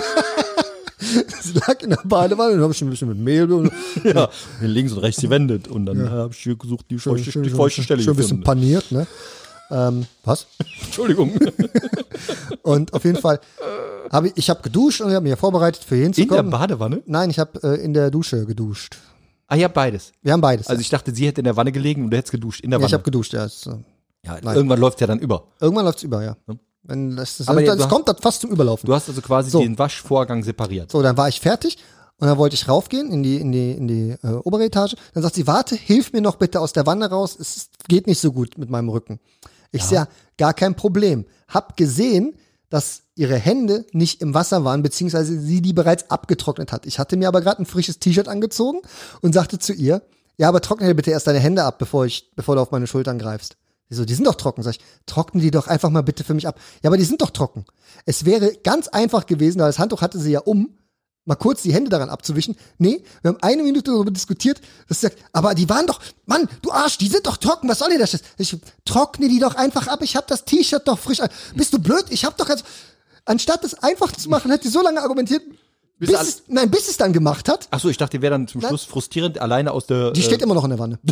Sie lag in der Badewanne und habe ich ein bisschen mit Mehl und Ja, links und rechts gewendet. Und dann habe ich hier gesucht, die feuchte, die feuchte Stelle schon ein bisschen gefunden. paniert, ne? Ähm, was? Entschuldigung. Und auf jeden Fall habe ich, ich habe geduscht und habe mich ja vorbereitet für hier In der hinzukommen. Badewanne? Nein, ich habe äh, in der Dusche geduscht. Ah ja, beides. Wir haben beides. Also ich dachte, sie hätte in der Wanne gelegen und du hättest geduscht. In der ja, Wanne. ich habe geduscht, ja. Ist, äh, ja, nein. irgendwann läuft es ja dann über. irgendwann läuft's über, ja. Hm. Wenn das, das, Aber das, ja, du das hast- kommt das fast zum Überlaufen. Du hast also quasi So. den Waschvorgang separiert. So, dann war ich fertig und dann wollte ich raufgehen in die in die in die äh, obere Etage. Dann sagt sie, warte, hilf mir noch bitte aus der Wanne raus. Es geht nicht so gut mit meinem Rücken. Ich ja. sag, gar kein Problem. Hab gesehen, dass ihre Hände nicht im Wasser waren, beziehungsweise sie die bereits abgetrocknet hat. Ich hatte mir aber gerade ein frisches T-Shirt angezogen und sagte zu ihr, ja, aber trockne dir bitte erst deine Hände ab, bevor ich, bevor du auf meine Schultern greifst. Sie so, die sind doch trocken. Sag ich, trockne die doch einfach mal bitte für mich ab. Ja, aber die sind doch trocken. Es wäre ganz einfach gewesen, weil das Handtuch hatte sie ja um, mal kurz die Hände daran abzuwischen. Nee, wir haben eine Minute darüber diskutiert, dass sie sagt, aber die waren doch, Mann, du Arsch, die sind doch trocken, was soll dir das? Ich trockne die doch einfach ab, ich hab das T-Shirt doch frisch an. Bist du blöd? Ich hab doch ganz, anstatt das einfach zu machen, hat die so lange argumentiert, bis, Bis es, nein, bis es dann gemacht hat. Ach so, ich dachte, die wäre dann zum Nein. Schluss frustrierend alleine aus der. Die äh, steht immer noch in der Wanne.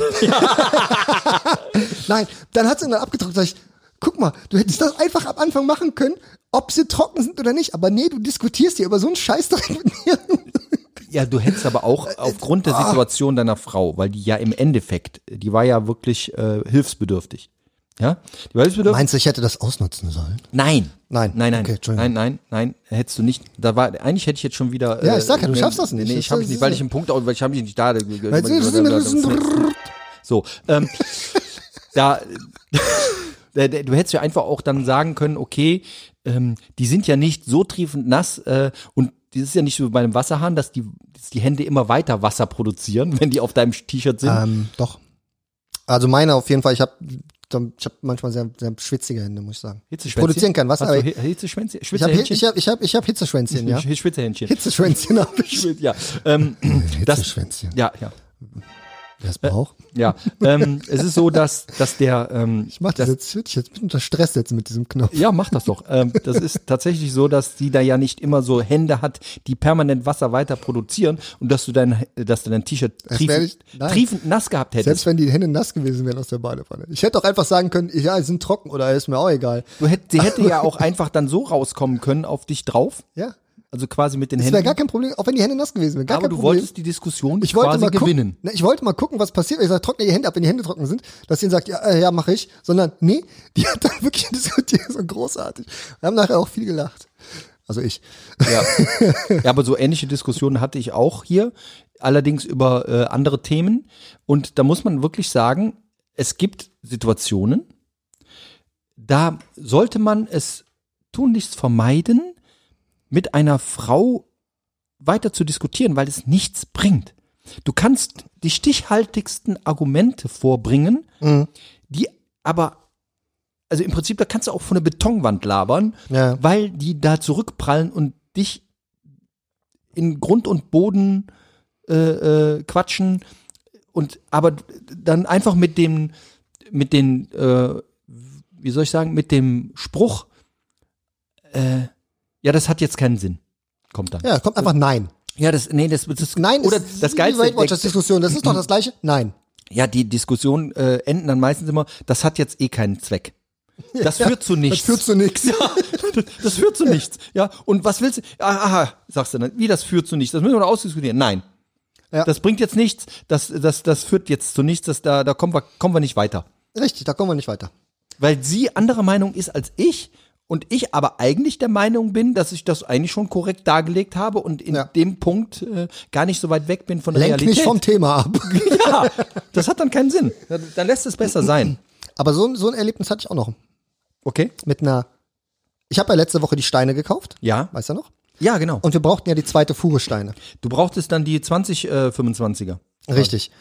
Nein, dann hat sie dann abgetrocknet. Sag ich, guck mal, du hättest das einfach am Anfang machen können, ob sie trocken sind oder nicht. Aber nee, du diskutierst hier über so einen Scheiß direkt mit mir. Ja, du hättest aber auch aufgrund der Situation deiner Frau, weil die ja im Endeffekt, die war ja wirklich äh, hilfsbedürftig. Ja? Die war hilfsbedürftig. Meinst du, ich hätte das ausnutzen sollen? Nein. Nein. Nein, nein. Okay, Entschuldigung. nein, nein, nein, hättest du nicht. Da war, eigentlich hätte ich jetzt schon wieder. Ja, ich sag ja, du nee, schaffst das nicht. Nee, Das- ich habe das nicht, ist- weil ich im Punkt, weil ich habe mich nicht da. Weil- So, ähm, da, da- da- du hättest ja einfach auch dann sagen können, okay, ähm, die sind ja nicht so triefend nass äh, und das ist ja nicht so wie bei einem Wasserhahn, dass die, dass die Hände immer weiter Wasser produzieren, wenn die auf deinem T-Shirt sind. Ähm, doch. Also meine auf jeden Fall, ich habe ich hab manchmal sehr, sehr schwitzige Hände, muss ich sagen. Ich Hitzeschwänzchen? produzieren kann Wasser, Hast du aber Hi- Hitzeschwänzchen? ich habe Schwitzehändchen? ich hab, ich hab, ich hab Hitzeschwänzchen, ja. Sch- Schwitzehändchen. Hitzeschwänzchen habe ich. Ja, ähm, das, Hitzeschwänzchen. ja, ja, Wer es braucht. ja. ähm, es ist so, dass, dass der, ähm, Ich mach das jetzt, ich jetzt bin unter Stress jetzt mit diesem Knopf. ja, mach das doch. Ähm, das ist tatsächlich so, dass sie da ja nicht immer so Hände hat, die permanent Wasser weiter produzieren und dass du dein, dass du dein T-Shirt Das wär triefend, ich- nein. triefend nass gehabt hättest. Selbst wenn die Hände nass gewesen wären aus der Badewanne. Ich hätte auch einfach sagen können, ja, sie sind trocken oder ist mir auch egal. Du hätt, sie hätte ja auch einfach dann so rauskommen können auf dich drauf, Ja. also quasi mit den Das wäre Händen. gar kein Problem, auch wenn die Hände nass gewesen wären. Gar aber kein du Problem. wolltest die Diskussion ich wollte quasi mal gewinnen. gucken, ne, ich wollte mal gucken, was passiert. Ich sage, trockne die Hände ab, wenn die Hände trocken sind, dass sie dann sagt, ja, äh, ja, mache ich. Sondern, nee, die hat dann wirklich diskutiert, so großartig. Wir haben nachher auch viel gelacht. Also ich. Ja. ja, aber so ähnliche Diskussionen hatte ich auch hier, allerdings über äh, andere Themen. Und da muss man wirklich sagen, es gibt Situationen, da sollte man es tunlichst vermeiden, mit einer Frau weiter zu diskutieren, weil es nichts bringt. Du kannst die stichhaltigsten Argumente vorbringen, Mhm. die aber, also im Prinzip, da kannst du auch von einer Betonwand labern, Ja. weil die da zurückprallen und dich in Grund und Boden äh, äh, quatschen und aber dann einfach mit dem, mit den, äh, wie soll ich sagen, mit dem Spruch, äh, ja, das hat jetzt keinen Sinn, kommt dann. Ja, kommt einfach Nein. Ja, das, nee, das, das Nein, oder ist das wie Geilste, Weight Watchers Diskussion, das ist doch das Gleiche. Nein. ja, die Diskussionen äh, enden dann meistens immer, das hat jetzt eh keinen Zweck. Das führt zu nichts. Das führt zu nichts. Ja, das, das führt zu nichts. Ja, und was willst du? Aha, sagst du dann. Wie, das führt zu nichts? Das müssen wir noch ausdiskutieren. Nein. Ja. Das bringt jetzt nichts. Das, das, das führt jetzt zu nichts. Das, da, da kommen wir, kommen wir nicht weiter. Richtig, da kommen wir nicht weiter. Weil sie anderer Meinung ist als ich und ich aber eigentlich der Meinung bin, dass ich das eigentlich schon korrekt dargelegt habe und in Ja. dem Punkt äh, gar nicht so weit weg bin von der Lenk Realität. mich vom Thema ab. Ja, das hat dann keinen Sinn. Dann, dann lässt es besser sein. Aber so, so ein Erlebnis hatte ich auch noch. Okay? Mit einer, ich habe ja letzte Woche die Steine gekauft, Ja. weißt du noch? Ja, genau. Und wir brauchten ja die zweite Fuhre Steine. Du brauchtest dann die zwanzig äh, fünfundzwanziger. Richtig.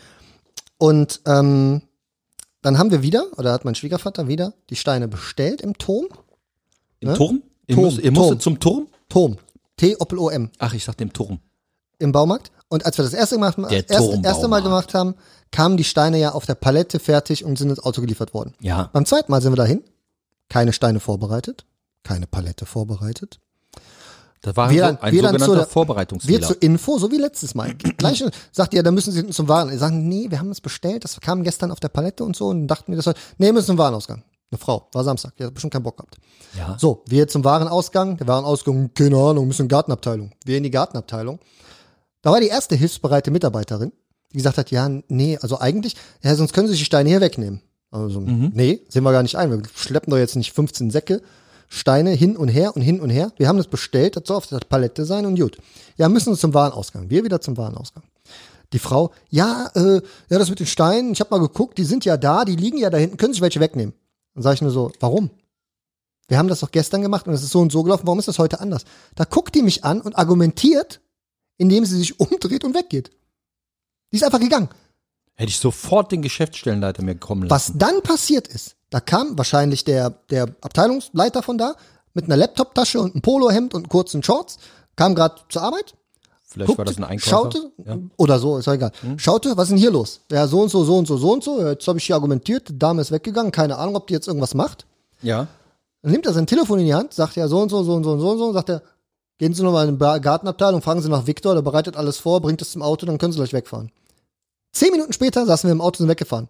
Und ähm, dann haben wir wieder, oder hat mein Schwiegervater wieder, die Steine bestellt im Turm. Im Ne? Turm? Ihr, Turm, müsst, ihr musstet Turm. zum Turm? Turm. T-O-P-O-M. Ach, ich sagte im Turm. Im Baumarkt. Und als wir das erste, gemacht, Der erste, erste Mal Turmbaumarkt. gemacht haben, kamen die Steine ja auf der Palette fertig und sind ins Auto geliefert worden. Ja. Beim zweiten Mal sind wir dahin. Keine Steine vorbereitet. Keine Palette vorbereitet. Das war Wir ein, dann- ein wir dann sogenannter zu der- Wir Vorbereitungsfehler. zur Info, so wie letztes Mal. Gleich sagt ihr, da müssen Sie zum Waren. Wir sagen, nee, wir haben das bestellt, das kam gestern auf der Palette und so und dachten wir, das soll, nee, wir müssen zum Warenausgang. Eine Frau, war Samstag, die hat bestimmt keinen Bock gehabt. Ja. So, wir zum Warenausgang, der Warenausgang, keine Ahnung, müssen in die Gartenabteilung. Wir in die Gartenabteilung. Da war die erste hilfsbereite Mitarbeiterin, die gesagt hat, ja, nee, also eigentlich, ja, sonst können Sie sich die Steine hier wegnehmen. Also, nee, sehen wir gar nicht ein. Wir schleppen doch jetzt nicht fünfzehn Säcke Steine hin und her und hin und her. Wir haben das bestellt, das soll auf der Palette sein und gut. Ja, müssen uns zum Warenausgang. Wir wieder zum Warenausgang. Die Frau, ja, äh, ja, das mit den Steinen, ich habe mal geguckt, die sind ja da, die liegen ja da hinten, können sich welche wegnehmen. Dann sage ich nur so, warum? Wir haben das doch gestern gemacht und es ist so und so gelaufen, warum ist das heute anders? Da guckt die mich an und argumentiert, indem sie sich umdreht und weggeht. Die ist einfach gegangen. Hätte ich sofort den Geschäftsstellenleiter mir kommen lassen. Was dann passiert ist, da kam wahrscheinlich der, der Abteilungsleiter von da mit einer Laptoptasche und einem Polohemd und kurzen Shorts, kam gerade zur Arbeit, Vielleicht guckte, war das ein Einkäufer. schaute, Ja. oder so, ist ja egal, schaute, was ist denn hier los? Ja, so und so, so und so, so und so, jetzt habe ich hier argumentiert, die Dame ist weggegangen, keine Ahnung, ob die jetzt irgendwas macht. Ja. Dann nimmt er sein Telefon in die Hand, sagt ja so und so, so und so und so und so, sagt er, gehen Sie nochmal in die Gartenabteilung, fragen Sie nach Viktor, der bereitet alles vor, bringt es zum Auto, dann können Sie gleich wegfahren. Zehn Minuten später saßen wir im Auto und sind weggefahren.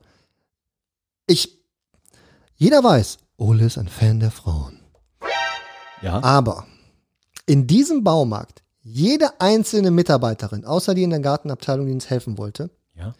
Ich, jeder weiß, Ole ist ein Fan der Frauen. Ja. Aber in diesem Baumarkt, jede einzelne Mitarbeiterin, außer die in der Gartenabteilung, die uns helfen wollte, Ja.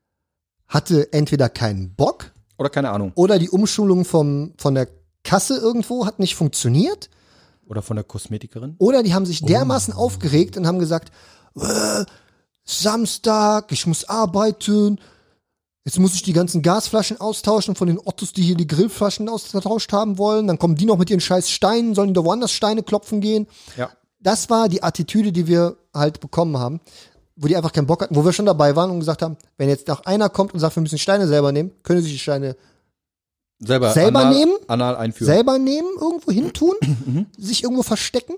hatte entweder keinen Bock Oder keine Ahnung. oder die Umschulung vom, von der Kasse irgendwo hat nicht funktioniert. Oder von der Kosmetikerin. Oder die haben sich dermaßen aufgeregt und haben gesagt, äh, Samstag, ich muss arbeiten, jetzt muss ich die ganzen Gasflaschen austauschen von den Ottos, die hier die Grillflaschen ausgetauscht haben wollen. Dann kommen die noch mit ihren scheiß Steinen, sollen die da woanders Steine klopfen gehen. Ja. Das war die Attitüde, die wir halt bekommen haben, wo die einfach keinen Bock hatten, wo wir schon dabei waren und gesagt haben, wenn jetzt noch einer kommt und sagt, wir müssen Steine selber nehmen, können sie sich die Steine Selber, Selber anal, nehmen? Anal einführen. selber nehmen, irgendwo hin tun, sich irgendwo verstecken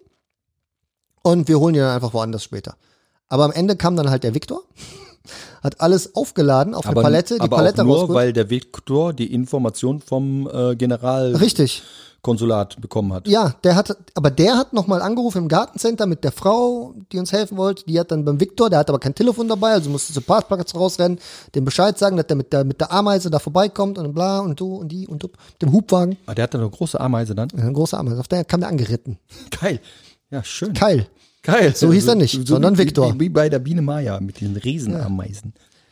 und wir holen die dann einfach woanders später. Aber am Ende kam dann halt der Viktor, hat alles aufgeladen auf aber, eine Palette, die aber Palette auch nur, rausgeholt. weil der Viktor die Information vom äh, Generalkonsulat Richtig, bekommen hat. ja, der hat, aber der hat nochmal angerufen im Gartencenter mit der Frau, die uns helfen wollte, die hat dann beim Viktor, der hat aber kein Telefon dabei, also musste zum Parkplatz rausrennen, dem Bescheid sagen, dass der mit der, mit der Ameise da vorbeikommt und bla und du und die und du, mit dem Hubwagen, Ah, der hatte eine große Ameise dann. eine große Ameise, auf der kam der angeritten. Geil. Ja, schön. Keil. Geil. So hieß er nicht, sondern wie, Viktor. Wie, wie bei der Biene Maya mit diesen Riesenameisen.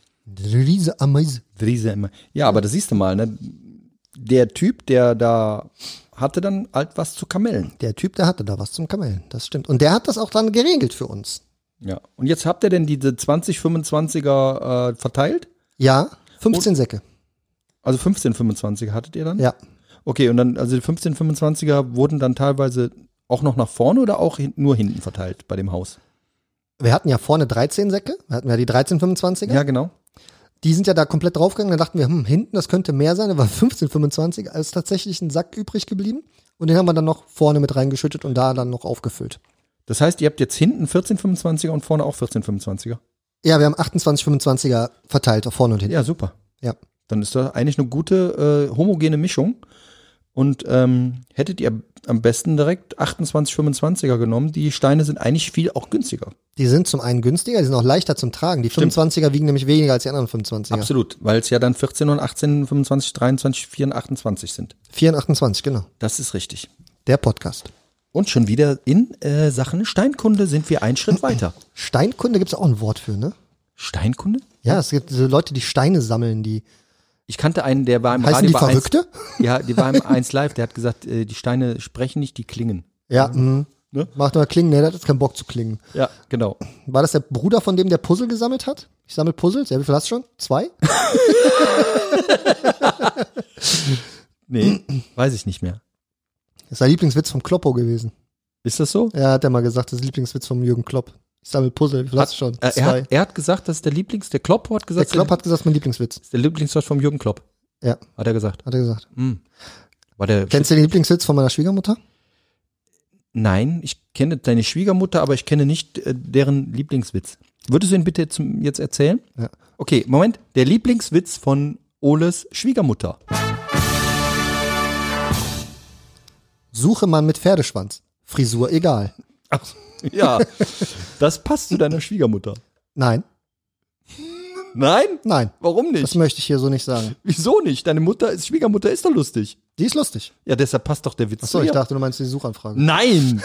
Riese Ameise. Riese ja, aber das siehst du mal, ne? Der Typ, der da hatte dann halt was zu kamellen. Der Typ, der hatte da was zum Kamellen, das stimmt. Und der hat das auch dann geregelt für uns. Ja. Und jetzt habt ihr denn diese zwanzig fünfundzwanziger äh, verteilt? Ja, fünfzehn Säcke. Also fünfzehn fünfundzwanziger hattet ihr dann? Ja. Okay, und dann, also die fünfzehn fünfundzwanziger wurden dann teilweise auch noch nach vorne oder auch hin, nur hinten verteilt bei dem Haus? Wir hatten ja vorne dreizehn Säcke, wir hatten ja die dreizehn fünfundzwanziger. Ja, genau. Die sind ja da komplett draufgegangen, dann dachten wir, hm, hinten, das könnte mehr sein, da war fünfzehn fünfundzwanzig, als tatsächlich ein Sack übrig geblieben. Und den haben wir dann noch vorne mit reingeschüttet und da dann noch aufgefüllt. Das heißt, ihr habt jetzt hinten vierzehn fünfundzwanziger und vorne auch vierzehn fünfundzwanziger? Ja, wir haben achtundzwanzig fünfundzwanziger verteilt, auf vorne und hinten. Ja, super. Ja. Dann ist das eigentlich eine gute äh, homogene Mischung. Und ähm, hättet ihr am besten direkt achtundzwanzig fünfundzwanziger genommen, die Steine sind eigentlich viel auch günstiger. Die sind zum einen günstiger, die sind auch leichter zum Tragen. Die Stimmt. fünfundzwanziger wiegen nämlich weniger als die anderen fünfundzwanziger. Absolut, weil es ja dann vierzehn und achtzehn, fünfundzwanzig, dreiundzwanzig, vier und achtundzwanzig sind. vier und achtundzwanzig, genau. Das ist richtig. Der Podcast. Und schon wieder in äh, Sachen Steinkunde sind wir einen Schritt weiter. Steinkunde gibt's auch ein Wort für, ne? Steinkunde? Ja, es gibt so Leute, die Steine sammeln, die Ich kannte einen, der war im Heißen Radio die bei eins, Verrückte? ja, die war im eins Live, der hat gesagt, äh, die Steine sprechen nicht, die klingen. Ja, mh. Ne? Macht mal klingen, ne, der hat jetzt keinen Bock zu klingen. Ja, genau. War das der Bruder von dem, der Puzzle gesammelt hat? Ich sammle Puzzles. Ja, wie viel hast du schon? Zwei? Nee, weiß ich nicht mehr. Das ist der Lieblingswitz vom Kloppo gewesen. Ist das so? Ja, hat er mal gesagt, das ist der Lieblingswitz vom Jürgen Klopp. Ich sammle Puzzle, wie viel hast du schon? Äh, er, hat, er hat gesagt, das ist der Lieblings, der Klopp hat Der gesagt, Klopp hat gesagt, das ist mein Lieblingswitz. ist der Lieblingswitz vom Jürgen Klopp. Ja, Hat er gesagt. hat er gesagt. Hm. War der Kennst du den Lieblingswitz von meiner Schwiegermutter? Nein, ich kenne deine Schwiegermutter, aber ich kenne nicht äh, deren Lieblingswitz. Würdest du ihn bitte zum, jetzt erzählen? Ja. Okay, Moment. Der Lieblingswitz von Oles Schwiegermutter. Suche Mann mit Pferdeschwanz. Frisur egal. Ach, ja, das passt zu deiner Schwiegermutter. Nein, Nein? nein. Warum nicht? Das möchte ich hier so nicht sagen. Wieso nicht? Deine Mutter ist Schwiegermutter, ist doch lustig. Die ist lustig. Ja, deshalb passt doch der Witz Achso, zu ich ihr. dachte, du meinst die Suchanfrage. Nein!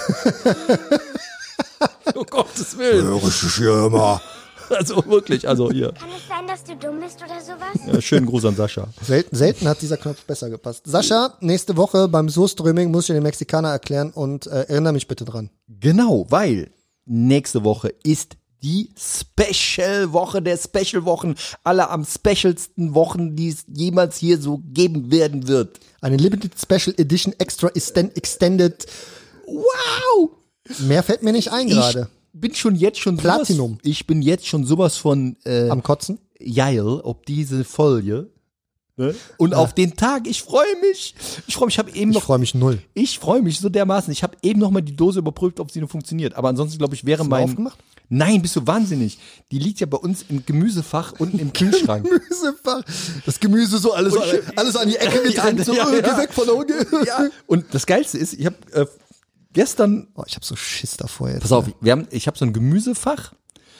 um Gottes Willen. Hörische Schirmer. Also wirklich, also hier. Kann es sein, dass du dumm bist oder sowas? Ja, schönen Gruß an Sascha. Selten, selten hat dieser Knopf besser gepasst. Sascha, nächste Woche beim Surströmming muss ich dir den Mexikaner erklären und äh, erinnere mich bitte dran. Genau, weil nächste Woche ist die Special-Woche der Special-Wochen, aller am specialsten Wochen, die es jemals hier so geben werden wird. Eine Limited Special Edition Extra Extend- Extended. Wow! Mehr fällt mir nicht ein gerade. Ich bin schon jetzt schon Platinum. Sowas, ich bin jetzt schon sowas von äh, Am Kotzen. geil, ob diese Folge. Ne? Und auf den Tag, ich freue mich. Ich freue mich, ich habe eben Ich noch, freue mich null. ich freue mich so dermaßen. Ich habe eben noch mal die Dose überprüft, ob sie noch funktioniert. Aber ansonsten glaube ich, wäre Hast du mein. aufgemacht? Nein, bist du wahnsinnig. Die liegt ja bei uns im Gemüsefach unten im Kühlschrank. Gemüsefach. Das Gemüse so alles, Und- alles an die Ecke gedrängt. So, Ja, äh, ja. Geh weg von der Unge. Ja. Und das Geilste ist, ich habe äh, gestern, Oh, ich habe so Schiss davor jetzt. pass auf, wir haben, ich habe so ein Gemüsefach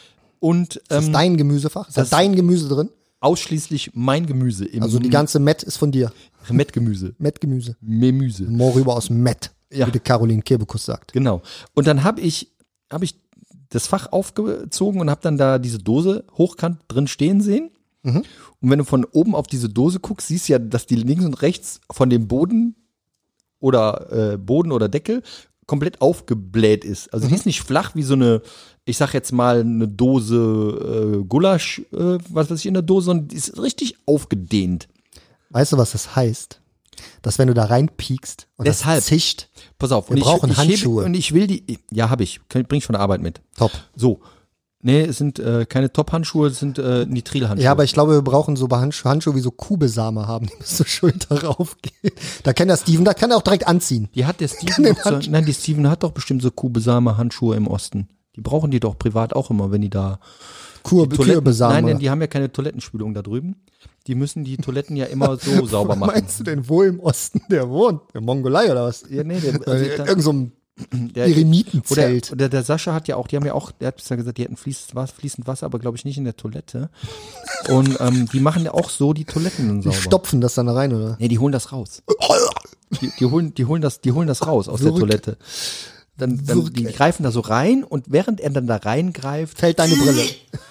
und Ist das ähm, dein Gemüsefach? Ist da das- dein Gemüse drin? ausschließlich mein Gemüse im Also die ganze Met ist von dir. Mettgemüse. Met-Gemüse. Memüse. Morüber aus Met, Ja. wie die Caroline Kebekus sagt. Genau. Und dann habe ich, habe ich das Fach aufgezogen und habe dann da diese Dose hochkant drin stehen sehen. Mhm. Und wenn du von oben auf diese Dose guckst, siehst du ja, dass die links und rechts von dem Boden oder äh, Boden oder Deckel komplett aufgebläht ist. Also die ist nicht flach wie so eine, ich sag jetzt mal eine Dose äh, Gulasch, äh, was weiß ich in der Dose, sondern die ist richtig aufgedehnt. Weißt du, was das heißt? Dass wenn du da reinpiekst und Deshalb. das zischt, Pass auf. Wir und brauchen ich, ich hebe- Handschuhe. Und ich will die, ja, habe ich, Kann- bring ich von der Arbeit mit. top. So. Nee, es sind äh, keine Top-Handschuhe, es sind äh, Nitrilhandschuhe. Ja, aber ich glaube, wir brauchen so Handschuhe, Handschuhe wie so Kubesame haben, die bis zur Schulter raufgehen. Da kann der Steven, da kann er auch direkt anziehen. die hat der Steven den doch so, nein, die Steven hat doch bestimmt so kubesame Handschuhe im Osten. Die brauchen die doch privat auch immer, wenn die da Kur, die Toiletten, Kürbesame. nein, denn die haben ja keine Toilettenspülung da drüben. Die müssen die Toiletten ja immer so sauber Wo machen. meinst du denn, wo im Osten der wohnt? In Mongolei oder was? Ja, nee, der, Also also in da- irgend so einem der, Eremitenzelt. Oder, oder der Sascha hat ja auch, die haben ja auch, der hat bisher gesagt, die hätten fließend Wasser, fließend Wasser aber glaube ich nicht in der Toilette. Und ähm, die machen ja auch so die Toiletten dann Die sauber. stopfen das dann da rein, oder? Nee, die holen das raus. Die, die, holen, die, holen das, die holen das raus aus der Verrückt. Toilette. Dann, dann die greifen da so rein und während er dann da reingreift, Fällt deine Brille.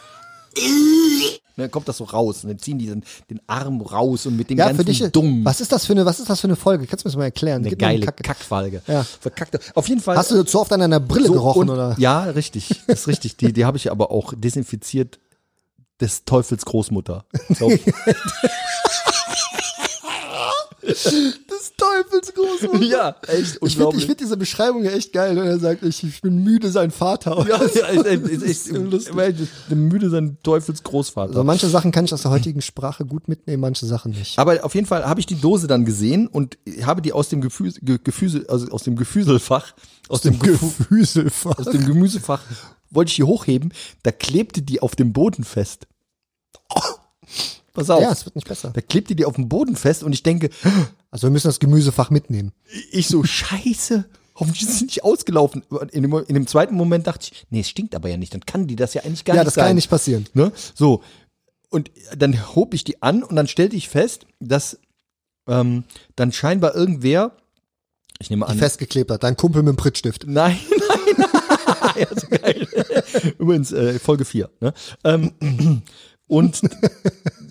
dann kommt das so raus und dann ziehen die den, den Arm raus und mit dem Ja, ganzen für dich. Dumm. Was ist das für eine, was ist das für eine Folge? Kannst du mir das mal erklären? Eine Gib mir eine geile Kacke. Kackfolge. Ja. Verkackte. Auf jeden Fall. Hast du zu oft an deiner Brille so, gerochen, und, oder? Ja, richtig. Das ist richtig. Die, die habe ich aber auch desinfiziert des Teufels Großmutter. So. Des Teufels groß. Ja, echt Ich finde ich unglaublich. find diese Beschreibung ja echt geil, wenn er sagt, ich, ich bin müde, sein Vater. ja, ja, ist, ist, ist, Das ist, ist so lustig. ist müde sein Teufels Großvater. Also manche Sachen kann ich aus der heutigen Sprache gut mitnehmen, manche Sachen nicht. Aber auf jeden Fall habe ich die Dose dann gesehen und habe die aus dem Gefühl, Ge, Gefüsel, also aus dem Gefüselfach, aus dem, Gefu- Gefüselfach. aus dem Gemüsefach, wollte ich die hochheben, da klebte die auf dem Boden fest. Pass auf. Ja, es wird nicht besser. Da klebte die auf dem Boden fest und ich denke, Also wir müssen das Gemüsefach mitnehmen. ich so, scheiße, hoffentlich ist sie nicht ausgelaufen. In dem, in dem zweiten Moment dachte ich, nee, es stinkt aber ja nicht, dann kann die das ja eigentlich gar Ja, nicht das sein. kann ja nicht passieren. Ne? So, und dann hob ich die an und dann stellte ich fest, dass ähm, dann scheinbar irgendwer, ich nehme Die an, festgeklebt hat. Dein Kumpel mit dem Prittstift. nein, nein, nein, ja, so geil. Übrigens, äh, Folge vier. Ne? Ähm, und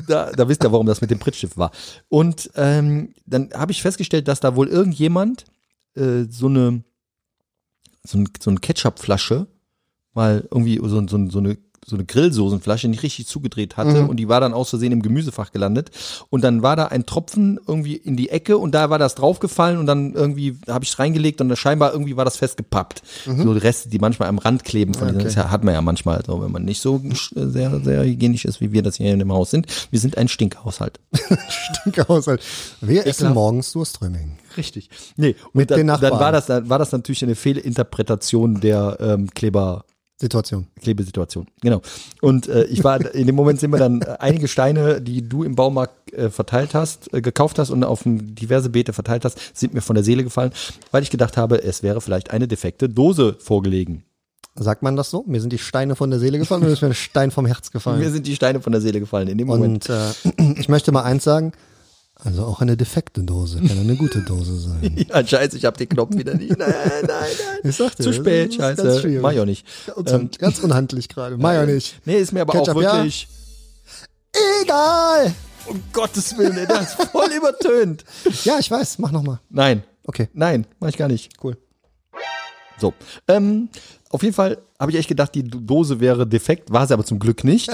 da, da wisst ihr, warum das mit dem Prittstift war. Und ähm, dann habe ich festgestellt, dass da wohl irgendjemand äh, so eine so, ein, so eine Ketchupflasche mal irgendwie so, so, so eine so eine Grillsoßenflasche nicht richtig zugedreht hatte Mhm. und die war dann aus Versehen im Gemüsefach gelandet und dann war da ein Tropfen irgendwie in die Ecke und da war das draufgefallen und dann irgendwie habe ich es reingelegt und scheinbar irgendwie war das festgepappt. Mhm. So die Reste, die manchmal am Rand kleben, von Okay. diesen, das ja- hat man ja manchmal, so, wenn man nicht so sehr, sehr hygienisch ist, wie wir das hier in dem Haus sind. Wir sind ein Stinkhaushalt. Haushalt. Wir essen Ekelhaft. morgens Surströmming. Richtig. Nee, und Mit dann, den Nachbarn. dann war das dann war das natürlich eine Fehlinterpretation der ähm, Kleber Situation. Klebesituation, genau. Und äh, ich war, in dem Moment sind mir dann äh, einige Steine, die du im Baumarkt äh, verteilt hast, äh, gekauft hast und auf dem diverse Beete verteilt hast, sind mir von der Seele gefallen, weil ich gedacht habe, es wäre vielleicht eine defekte Dose vorgelegen. Sagt man das so? Mir sind die Steine von der Seele gefallen oder ist mir ein Stein vom Herz gefallen? Mir sind die Steine von der Seele gefallen in dem Moment. Und äh, ich möchte mal eins sagen, also auch eine defekte Dose kann eine gute Dose sein. Ja, scheiße, ich hab den Knopf wieder nicht. Nein, nein, nein. Ich sagte, Zu das spät, ist ganz scheiße. schwierig. Mach ich auch nicht. Ganz, Ähm, ganz unhandlich gerade. Mach ja nicht. Nee, ist mir aber Ketchup, auch ja? wirklich, Egal! um Gottes Willen, ey, das ist voll übertönt. Ja, ich weiß, mach nochmal. Nein, Okay, nein, mach ich gar nicht. cool. So, ähm, auf jeden Fall habe ich echt gedacht, die Dose wäre defekt, war sie aber zum Glück nicht.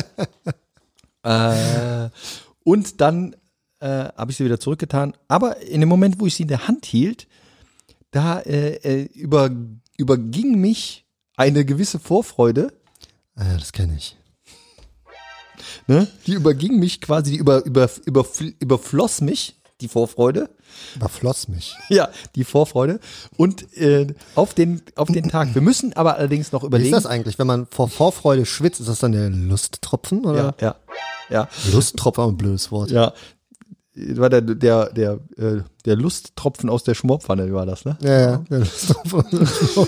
äh, und dann äh, habe ich sie wieder zurückgetan. Aber in dem Moment, wo ich sie in der Hand hielt, da äh, äh, über, überging mich eine gewisse Vorfreude. Ah, ja, das kenne ich. Ne? Die überging mich quasi, die über, über, über, überfloss mich, die Vorfreude. Überfloss mich. Ja, die Vorfreude. Und äh, auf, den, auf den Tag. Wir müssen aber allerdings noch Wie überlegen. ist das eigentlich, wenn man vor Vorfreude schwitzt? Ist das dann der Lusttropfen? Oder? Ja, ja, ja. Lusttropfen, ein blödes Wort. Ja, war der, der, der, äh, der Lusttropfen aus der Schmorpfanne, war das, ne? Ja, ja. Der Lusttropfen.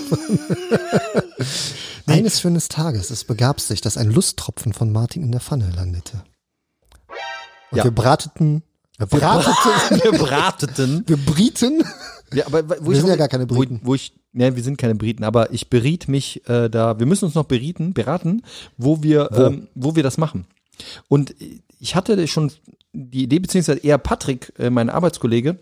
Eines schönen Tages, es begab sich, dass ein Lusttropfen von Martin in der Pfanne landete. Und Ja. wir brateten, wir brateten, Wir brateten. wir brieten. Ja, aber wo Wir ich sind ja gar keine wo, Briten. Wo ich, ne, wir sind keine Briten, aber ich beriet mich äh, da, wir müssen uns noch berieten, beraten, wo wir, Wo? Ähm, wo wir das machen. Und ich hatte schon die Idee, beziehungsweise eher Patrick, äh, mein Arbeitskollege,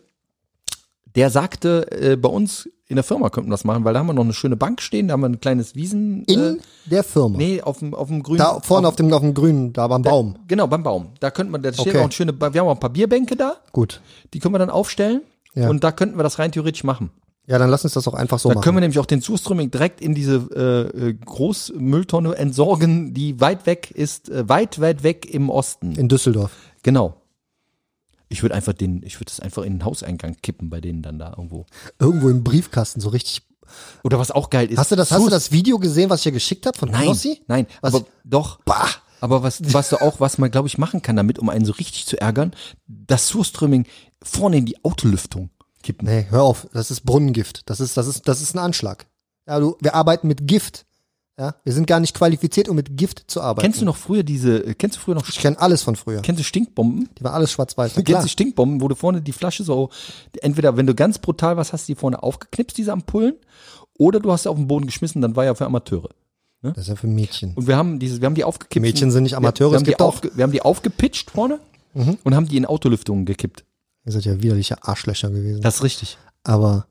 der sagte, äh, bei uns in der Firma könnten wir das machen, weil da haben wir noch eine schöne Bank stehen, da haben wir ein kleines Wiesen. In äh, der Firma. nee, auf dem, auf dem grünen. Da vorne auf dem, auf dem grünen, da beim Baum. Genau, beim Baum. Da könnten wir, da steht Okay. auch eine schöne, wir haben auch ein paar Bierbänke da, Gut. die können wir dann aufstellen Ja. und da könnten wir das rein theoretisch machen. Ja, dann lass uns das auch einfach so Da machen. können wir nämlich auch den Surströmming direkt in diese äh, äh, Großmülltonne entsorgen, die weit weg ist, äh, weit, weit weg im Osten. In Düsseldorf. Genau. Ich würde einfach den, ich würde das einfach in den Hauseingang kippen bei denen dann da irgendwo. Irgendwo im Briefkasten, so richtig. Oder was auch geil ist. Hast du das, hast du das Video gesehen, was ich dir geschickt habe von Nein, Knossi? nein, Was- aber doch. Bah. Aber was, was du auch, was man, glaube ich, machen kann damit, um einen so richtig zu ärgern, das Surströmming vorne in die Autolüftung kippen. Nee, hör auf, das ist Brunnengift. Das ist, das ist, das ist ein Anschlag. Ja, du, wir arbeiten mit Gift. Ja, wir sind gar nicht qualifiziert, um mit Gift zu arbeiten. Kennst du noch früher diese, äh, kennst du früher noch, Ich kenne alles von früher. kennst du Stinkbomben? Die war alles schwarz-weiß. Na Kennst klar. du Stinkbomben, wo du vorne die Flasche so, entweder wenn du ganz brutal was hast, die vorne aufgeknipst, diese Ampullen, oder du hast sie auf den Boden geschmissen, dann war ja für Amateure. Das ist ja für Mädchen. Und wir haben diese, wir haben die aufgekippt. Mädchen sind nicht Amateure, Wir, wir, es haben, gibt die auch- aufge, wir haben die aufgepitcht vorne Mhm. und haben die in Autolüftungen gekippt. Ihr seid ja widerliche Arschlöcher gewesen. Das ist richtig. Aber,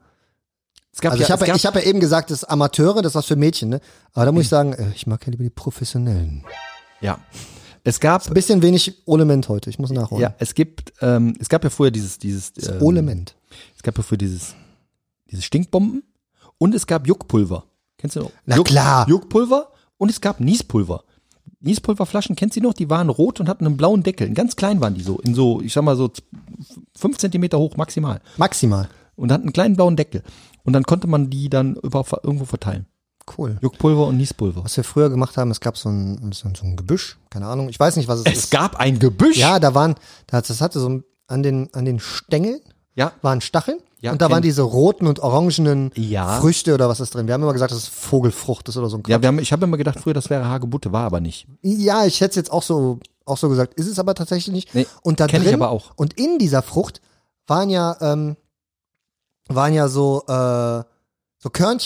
Es gab also ich ja, habe es ja, gab, ich hab ja eben gesagt, das ist Amateure, das ist was für Mädchen, ne? Aber da muss ich sagen, äh, ich mag ja lieber die Professionellen. ja. Es gab, Ein bisschen wenig Olement heute, ich muss nachholen. ja, es gibt, ähm, es gab ja früher dieses, dieses, Das ähm, Olement. es gab ja früher dieses, diese Stinkbomben und es gab Juckpulver. Kennst du noch? Na klar. Juckpulver und es gab Niespulver. Niespulverflaschen, kennst du die noch? Die waren rot und hatten einen blauen Deckel. Ganz klein waren die so, in so, ich sag mal so fünf Zentimeter hoch maximal. Maximal. Und hatten einen kleinen blauen Deckel. Und dann konnte man die dann über, irgendwo verteilen. Cool. Juckpulver und Niespulver. Was wir früher gemacht haben, es gab so ein, so ein, so ein Gebüsch, keine Ahnung, ich weiß nicht, was es, Es ist. gab ein Gebüsch. Ja, da waren, das, das hatte so ein, an den, an den Stängeln Ja. waren Stacheln Ja, und da kenn waren ich. diese roten und orangenen Ja. Früchte oder was ist drin. Wir haben immer gesagt, das ist Vogelfrucht ist oder so ein Ja, wir haben, ich habe immer gedacht, früher das wäre Hagebutte, war aber nicht. Ja, ich hätte es jetzt auch so, auch so gesagt, ist es aber tatsächlich nicht. Nee, und da kenn drin, ich aber auch. Und in dieser Frucht waren ja, ähm, waren ja so, äh, so Körnchen.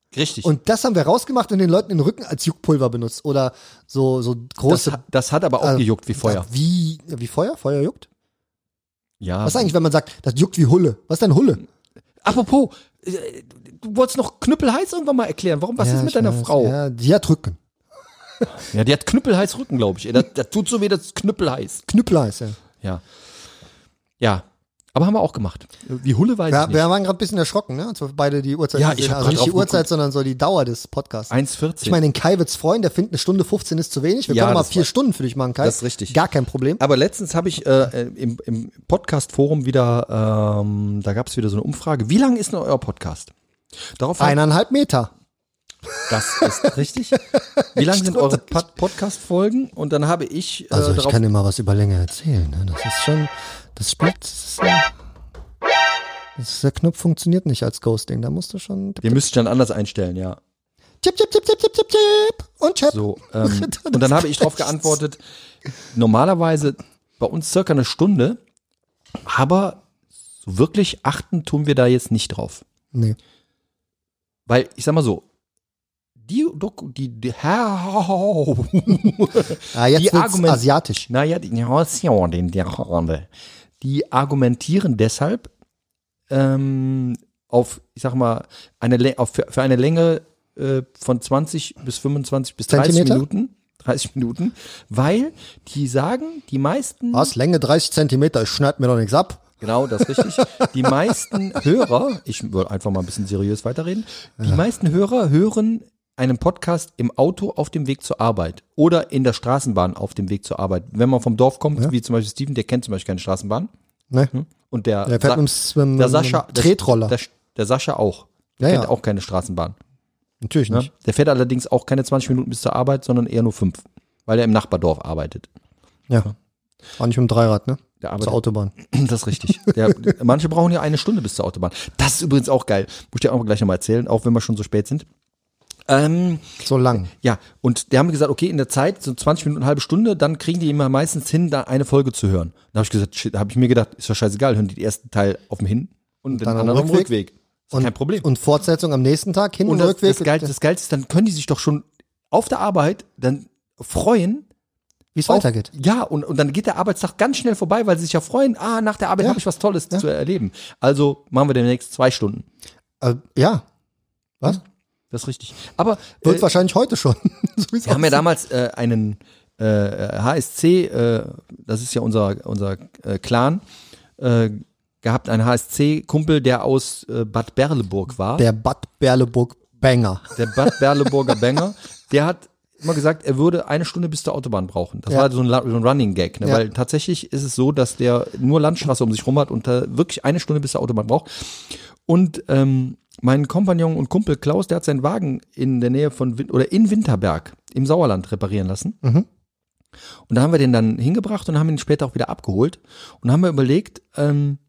Richtig. Und das haben wir rausgemacht und den Leuten den Rücken als Juckpulver benutzt. Oder so, so große. Das, ha- das hat aber auch äh, gejuckt wie Feuer. Wie, wie Feuer? Feuer juckt? Ja. Was ist eigentlich, wenn man sagt, das juckt wie Hulle? Was ist denn Hulle? Apropos, äh, du wolltest noch knüppelheiß irgendwann mal erklären. Warum? Was Ja, ist mit ich deiner weiß. Frau? Ja. Ja, die hat Rücken. die hat knüppelheiß Rücken, glaube ich. Ey, Das, das tut so weh, das ist knüppelheiß. Knüppelheiß, ja. Ja. Ja. Aber haben wir auch gemacht. Wie Hulle weiß Wir, ich nicht. wir waren gerade ein bisschen erschrocken, ne? Als wir beide die Uhrzeit Ja, gesehen ich hab haben. Also grad nicht die drauf Uhrzeit, geguckt. sondern so die Dauer des Podcasts. eins vierzehn. Ich meine, den Kai wird's freuen, der findet eine Stunde fünfzehn ist zu wenig. Wir Ja, können mal das vier war- Stunden für dich machen, Kai. Das ist richtig. Gar kein Problem. Aber letztens habe ich äh, im, im Podcast-Forum wieder, ähm, da gab es wieder so eine Umfrage. Wie lang ist denn euer Podcast? Darauf Eineinhalb Meter. Das ist richtig. Wie lang sind eure Pod- Podcast-Folgen? Und dann habe ich äh, Also ich darauf. kann dir mal was über Länge erzählen. Ne? Das ist schon, das spielt, das ist, äh, das ist, der Knopf funktioniert nicht als Ghosting. Da musst du schon Ihr müsst dann anders einstellen, ja. Tipp, tipp, tipp, tipp, tipp, tipp, tipp und Chap. So, ähm, und dann habe ich darauf geantwortet, normalerweise bei uns circa eine Stunde, aber so wirklich achten tun wir da jetzt nicht drauf. Nee. Weil, ich sag mal so, die, Doku- die, die, Ah, jetzt Die wird's Argument- asiatisch. naja, die, die argumentieren deshalb ähm, auf, ich sag mal, eine, Lä- auf, für, für eine Länge äh, von zwanzig bis fünfundzwanzig bis dreißig Zentimeter? Minuten, dreißig Minuten, weil die sagen, die meisten, Was? Länge dreißig Zentimeter, ich schneid mir doch nichts ab. genau, das ist richtig, die meisten Hörer, ich will einfach mal ein bisschen seriös weiterreden, die meisten Hörer hören einen Podcast im Auto auf dem Weg zur Arbeit oder in der Straßenbahn auf dem Weg zur Arbeit. Wenn man vom Dorf kommt, Ja. wie zum Beispiel Steven, der kennt zum Beispiel keine Straßenbahn. Ne? Und der, Der fährt Sa- mit, dem- mit, der dem Sascha, der, Tretroller. Der, der Sascha auch. Der Ja, kennt ja. auch keine Straßenbahn. Natürlich Ne? nicht. Der fährt allerdings auch keine zwanzig Minuten bis zur Arbeit, sondern eher nur fünf, weil er im Nachbardorf arbeitet. Ja. War nicht mit dem Dreirad, ne? Der Zur arbeitet Autobahn. Das ist richtig. Der, manche brauchen ja eine Stunde bis zur Autobahn. Das ist übrigens auch geil. Muss ich dir auch gleich nochmal erzählen, auch wenn wir schon so spät sind. Ähm, So lang. ja, und die haben gesagt, okay, in der Zeit, so zwanzig Minuten, eine halbe Stunde, dann kriegen die immer meistens hin, da eine Folge zu hören. Da habe ich gesagt, shit, da habe ich mir gedacht, ist ja scheißegal, hören die den ersten Teil auf dem Hin und den Dann am anderen auf dem Rückweg. Rückweg. Ist kein Problem. Und Fortsetzung am nächsten Tag, Hin- und Und das, Rückweg. das, Geil, das Geilste ist, dann können die sich doch schon auf der Arbeit dann freuen. Wie es auf- weitergeht. Ja, und, und dann geht der Arbeitstag ganz schnell vorbei, weil sie sich ja freuen, ah, nach der Arbeit Ja. habe ich was Tolles zu erleben. Also machen wir demnächst zwei Stunden. Äh, ja. Was? Das ist richtig. Aber Wird äh, wahrscheinlich heute schon. so wie's wir haben ja aussieht. damals äh, einen äh, H S C, äh, das ist ja unser, unser äh, Clan, äh, gehabt, einen H S C-Kumpel, der aus äh, Bad Berleburg war. Der Bad Berleburg Banger. Der Bad Berleburger Banger, der hat immer gesagt, er würde eine Stunde bis zur Autobahn brauchen. Das Ja. war so ein, La- so ein Running Gag, ne? Ja. Weil tatsächlich ist es so, dass der nur Landstraße um sich rum hat und da wirklich eine Stunde bis zur Autobahn braucht. Und ähm, mein Kompagnon und Kumpel Klaus, der hat seinen Wagen in der Nähe von Win- oder in Winterberg im Sauerland reparieren lassen. Mhm. Und da haben wir den dann hingebracht und haben ihn später auch wieder abgeholt und haben wir überlegt, ähm,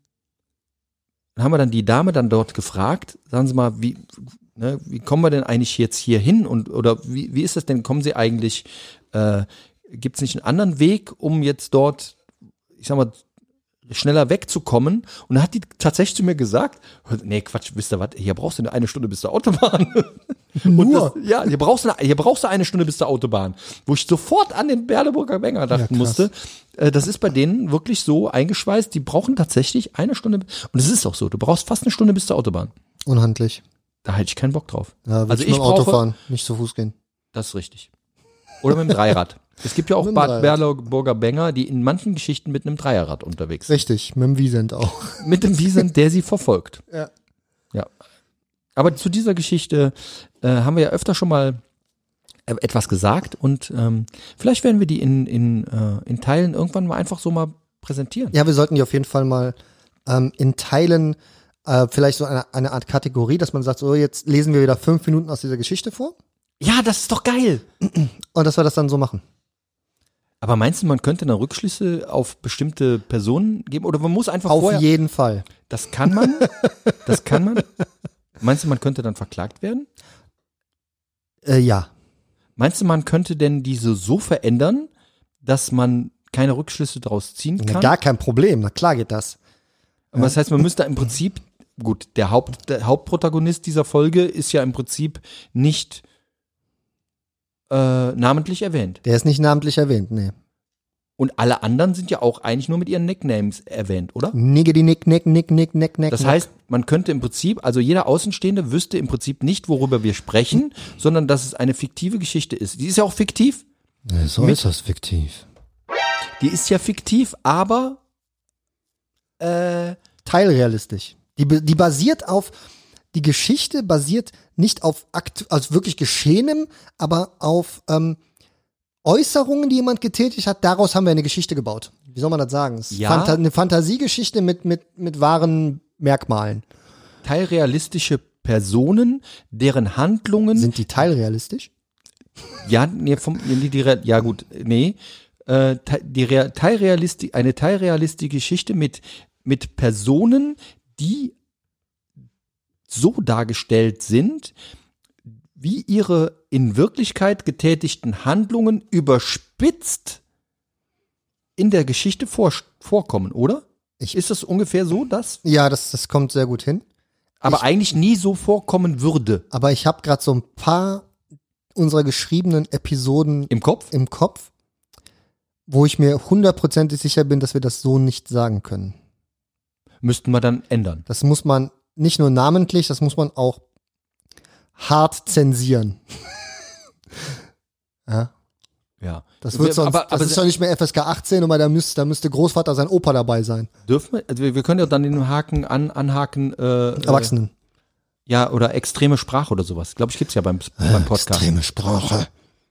dann haben wir dann die Dame dann dort gefragt, sagen Sie mal, wie, ne, wie kommen wir denn eigentlich jetzt hier hin und oder wie, wie ist das denn? Kommen Sie eigentlich, äh, gibt es nicht einen anderen Weg, um jetzt dort, ich sag mal, schneller wegzukommen? Und dann hat die tatsächlich zu mir gesagt, nee, Quatsch, wisst ihr was, hier brauchst du nur eine Stunde bis zur Autobahn. Nur? Und das, ja, hier brauchst, du eine, hier brauchst du eine Stunde bis zur Autobahn. Wo ich sofort an den Berleburger Banger dachten Ja, krass. musste. Äh, das ist bei denen wirklich so eingeschweißt, die brauchen tatsächlich eine Stunde. Und es ist auch so, du brauchst fast eine Stunde bis zur Autobahn. Unhandlich. Da hätte ich keinen Bock drauf. Ja, Also also ich ich mit dem Auto brauche- fahren, nicht zu Fuß gehen. Das ist richtig. Oder mit dem Dreirad. Es gibt ja auch Mit dem Bad Dreirad. Berleburger Banger, die in manchen Geschichten mit einem Dreierrad unterwegs sind. Richtig, mit dem Wiesent auch. Mit dem Wiesent, der sie verfolgt. Ja. Ja. Aber zu dieser Geschichte äh, haben wir ja öfter schon mal äh, etwas gesagt und ähm, vielleicht werden wir die in, in, äh, in Teilen irgendwann mal einfach so mal präsentieren. Ja, wir sollten die auf jeden Fall mal ähm, in Teilen äh, vielleicht so eine, eine Art Kategorie, dass man sagt, so jetzt lesen wir wieder fünf Minuten aus dieser Geschichte vor Ja, das ist doch geil. und dass wir das dann so machen. Aber meinst du, man könnte dann Rückschlüsse auf bestimmte Personen geben? Oder man muss einfach Auf vorher... jeden Fall. Das kann man. Das kann man. Meinst du, man könnte dann verklagt werden? Äh, ja. Meinst du, man könnte denn diese so verändern, dass man keine Rückschlüsse daraus ziehen Na, kann? gar kein Problem. Na klar geht das. Aber das heißt, man müsste im Prinzip gut, der, Haupt, der Hauptprotagonist dieser Folge ist ja im Prinzip nicht äh, namentlich erwähnt. Der ist nicht namentlich erwähnt, nee. Und alle anderen sind ja auch eigentlich nur mit ihren Nicknames erwähnt, oder? Niggedy nick, nick, nick, nick, nick, nick. Das heißt, man könnte im Prinzip, also jeder Außenstehende wüsste im Prinzip nicht, worüber wir sprechen, sondern dass es eine fiktive Geschichte ist. Die ist ja auch fiktiv. Ja, so mit- ist das fiktiv. Die ist ja fiktiv, aber äh, Teilrealistisch. Die, be- die basiert auf, die Geschichte basiert nicht auf Akt, also wirklich Geschehenem, aber auf ähm, Äußerungen, die jemand getätigt hat. Daraus haben wir eine Geschichte gebaut. Wie soll man das sagen? Es ist Ja. Phanta- eine Fantasiegeschichte mit, mit, mit wahren Merkmalen. teilrealistische Personen, deren Handlungen Sind die teilrealistisch? ja, nee, vom, nee, die, Re- ja gut, nee, äh, te- die Rea- teilrealisti eine teilrealistische Geschichte mit mit Personen, die so dargestellt sind, wie ihre in Wirklichkeit getätigten Handlungen überspitzt in der Geschichte vor, vorkommen, oder? Ich- Ist das ungefähr so, das? Ja, das, das kommt sehr gut hin. Aber Ich- eigentlich nie so vorkommen würde. Aber ich habe gerade so ein paar unserer geschriebenen Episoden Im Kopf? im Kopf, wo ich mir hundertprozentig sicher bin, dass wir das so nicht sagen können. Müssten wir dann ändern. Das muss man nicht nur namentlich, das muss man auch hart zensieren. ja, Ja. das wird sonst, aber, das aber ist doch nicht mehr F S K achtzehn, aber da müsste, da müsste Großvater sein Opa dabei sein. dürfen wir, also wir, wir können ja dann den Haken an, anhaken, äh, Erwachsenen. Äh, ja, oder extreme Sprache oder sowas. Glaube ich, gibt's ja beim, beim Podcast. Extreme Sprache.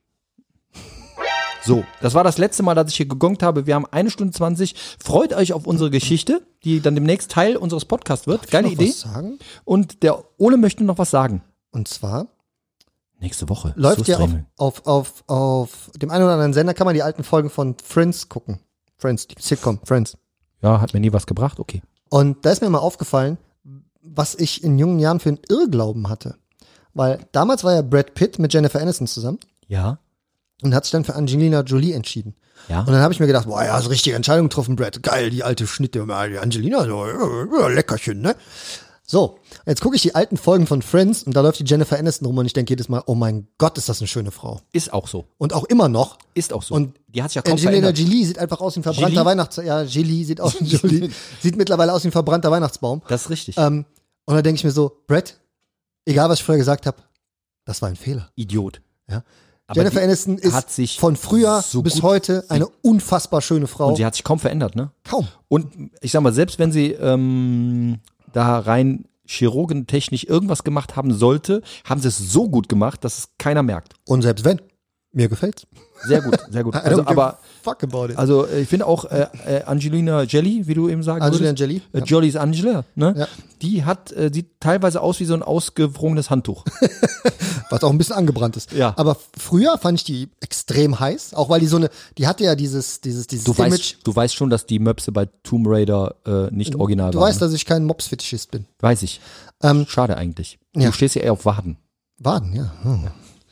So, das war das letzte Mal, dass ich hier gegongt habe. Wir haben eine Stunde zwanzig. Freut euch auf unsere Geschichte, die dann demnächst Teil unseres Podcasts wird. Geile Noch Idee. was sagen? Und der Ole möchte noch was sagen. Und zwar Nächste Woche. läuft So ja auf, Streaming. auf, auf, auf dem einen oder anderen Sender, kann man die alten Folgen von Friends gucken. Friends, die Sitcom, Friends. Ja, hat mir nie was gebracht. Okay. Und da ist mir mal aufgefallen, was ich in jungen Jahren für einen Irrglauben hatte. Weil damals war ja Brad Pitt mit Jennifer Aniston zusammen Ja. und hat sich dann für Angelina Jolie entschieden. Ja. Und dann habe ich mir gedacht, boah, ja, hast richtige Entscheidung getroffen, Brad. Geil, die alte Schnitte, die Angelina, so, ja, Leckerchen, ne? So, jetzt gucke ich die alten Folgen von Friends und da läuft die Jennifer Aniston rum und ich denke jedes Mal, oh mein Gott, ist das eine schöne Frau. Ist auch so. Und auch immer noch. Ist auch so. Und die hat sich ja kaum Angelina verändert. Jolie sieht einfach aus wie ein verbrannter Jolie? Weihnachts... Ja, Jolie sieht aus Jolie, sieht mittlerweile aus wie ein verbrannter Weihnachtsbaum. Das ist richtig. Ähm, und dann denke ich mir so, Brad, egal was ich vorher gesagt habe, das war ein Fehler. Idiot. Ja. Aber Jennifer die Aniston ist hat sich von früher so bis gut- heute eine unfassbar schöne Frau. Und sie hat sich kaum verändert, ne? Kaum. Und ich sag mal, selbst wenn sie ähm, da rein chirurgentechnisch irgendwas gemacht haben sollte, haben sie es so gut gemacht, dass es keiner merkt. Und selbst wenn, mir gefällt's. Sehr gut, sehr gut. I don't Also, give aber a fuck about it. also äh, ich finde auch äh, äh, Angelina Jolie, wie du eben sagen Angelina würdest, Jolie, äh, ja. Jolie's Angela, ne? Ja. Die hat äh, sieht teilweise aus wie so ein ausgewrungenes Handtuch. Was auch ein bisschen angebrannt ist. Ja. Aber f- früher fand ich die extrem heiß, auch weil die so eine, die hatte ja dieses, dieses, dieses Du Image. weißt, du weißt schon, dass die Möpse bei Tomb Raider äh, nicht original Du waren. weißt, ne? dass ich kein Mops-Fetischist bin. Weiß ich. Ähm, Schade eigentlich. ja. Du stehst ja eher auf Waden. Waden, ja. Hm.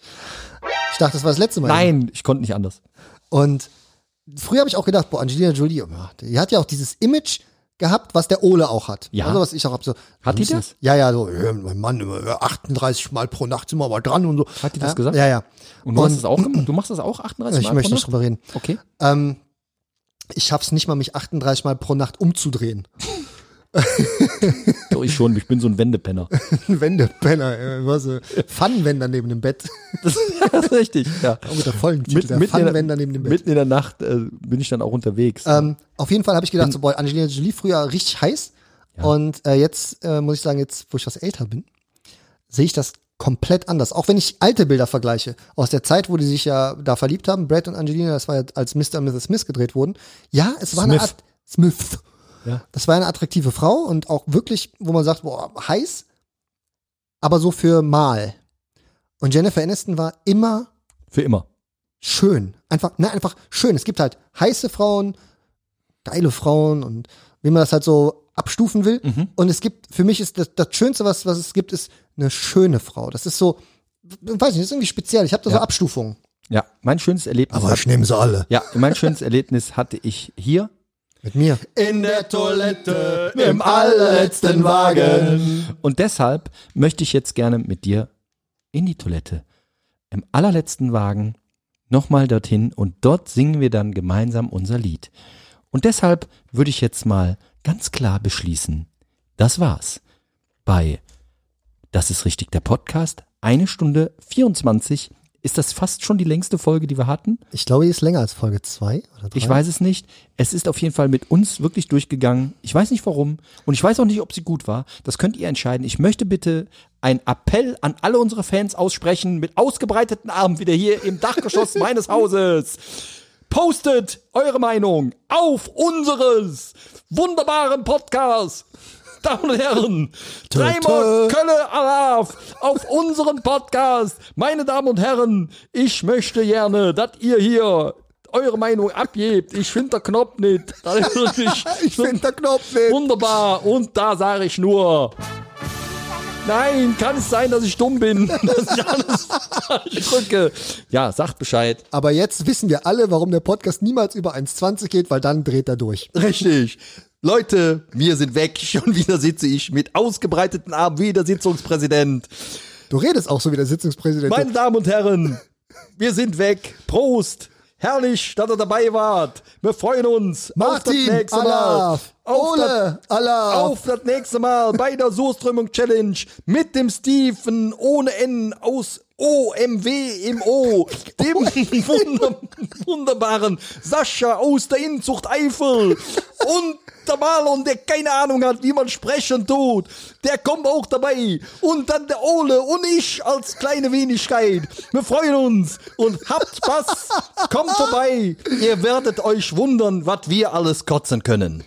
Ich dachte, das war das letzte Mal. Nein, ich konnte nicht anders. Und früher habe ich auch gedacht, boah, Angelina Jolie, oh, die hat ja auch dieses Image gehabt, was der Ole auch hat. Ja. Also was ich auch hab so. Hat die müssen- das? Ja, ja, so, ja, mein Mann, immer, achtunddreißig Mal pro Nacht sind wir mal dran und so. Hat die das ja, gesagt? Ja, ja. Und du hast das auch gemacht? Du machst das auch achtunddreißig Ich Mal möchte pro nicht Nacht? drüber reden. Okay. Ähm, ich schaff's nicht mal, mich achtunddreißig Mal pro Nacht umzudrehen. Doch, ich schon. Ich bin so ein Wendepenner. Wendepenner, äh, was so Pfannenwender neben dem Bett. Das ist richtig, ja. Auch mit der vollen Titel, Mit, der mitten, in Pfannenwender der, neben dem Bett. mitten in der Nacht äh, bin ich dann auch unterwegs. Ähm, auf jeden Fall habe ich gedacht, so, boah, Angelina Jolie früher richtig heiß. Ja. Und äh, jetzt äh, muss ich sagen, jetzt, wo ich was älter bin, sehe ich das komplett anders. Auch wenn ich alte Bilder vergleiche, aus der Zeit, wo die sich ja da verliebt haben, Brad und Angelina, das war ja als Mister und Misses Smith gedreht wurden. Ja, es war eine Smith. Art Smith. Ja. Das war eine attraktive Frau und auch wirklich, wo man sagt, boah, heiß, aber so für mal. Und Jennifer Aniston war immer Für immer. schön. Einfach, ne, einfach schön. Es gibt halt heiße Frauen, geile Frauen und wie man das halt so abstufen will. Mhm. Und es gibt, für mich ist das, das Schönste, was, was es gibt, ist eine schöne Frau. Das ist so, weiß nicht, das ist irgendwie speziell. Ich habe da Ja. so Abstufungen. Ja, mein schönes Erlebnis. ich nehme sie alle. Ja, mein schönes Erlebnis hatte ich hier. Mit mir. In der Toilette, im allerletzten Wagen. Und deshalb möchte ich jetzt gerne mit dir in die Toilette, im allerletzten Wagen, nochmal dorthin und dort singen wir dann gemeinsam unser Lied. Und deshalb würde ich jetzt mal ganz klar beschließen, das war's bei Das ist richtig, der Podcast. Eine Stunde vierundzwanzig. Ist das fast schon die längste Folge, die wir hatten? Ich glaube, die ist länger als Folge zwei oder drei. Ich weiß es nicht. Es ist auf jeden Fall mit uns wirklich durchgegangen. Ich weiß nicht warum. Und ich weiß auch nicht, ob sie gut war. Das könnt ihr entscheiden. Ich möchte bitte einen Appell an alle unsere Fans aussprechen, mit ausgebreiteten Armen wieder hier im Dachgeschoss meines Hauses. Postet eure Meinung auf unseres wunderbaren Podcasts. Damen und Herren, dreimal Kölle Alaf auf unseren Podcast. Meine Damen und Herren, ich möchte gerne, dass ihr hier eure Meinung abgebt. Ich finde der Knopf nicht. Das ist wirklich Ich finde der Knopf nicht. wunderbar. Und da sage ich nur, nein, kann es sein, dass ich dumm bin, dass ich alles falsch drücke. Ja, sagt Bescheid. Aber jetzt wissen wir alle, warum der Podcast niemals über eins zwanzig geht, weil dann dreht er durch. Richtig. Leute, wir sind weg. Schon wieder sitze ich mit ausgebreiteten Armen wie der Sitzungspräsident. Du redest auch so wie der Sitzungspräsident. Meine Damen und Herren, wir sind weg. Prost. Herrlich, dass ihr dabei wart. Wir freuen uns. Martin, auf das nächste Mal. Alaf, Auf Ole, das, Alaf. auf das nächste Mal bei der Surströmung Challenge mit dem Steven ohne N aus O M W im O, dem wunder, wunderbaren Sascha aus der Inzucht Eifel und der Marlon, der keine Ahnung hat, wie man sprechen tut, der kommt auch dabei. Und dann der Ole und ich als kleine Wenigkeit. Wir freuen uns und habt Spaß. Kommt vorbei. Ihr werdet euch wundern, was wir alles kotzen können.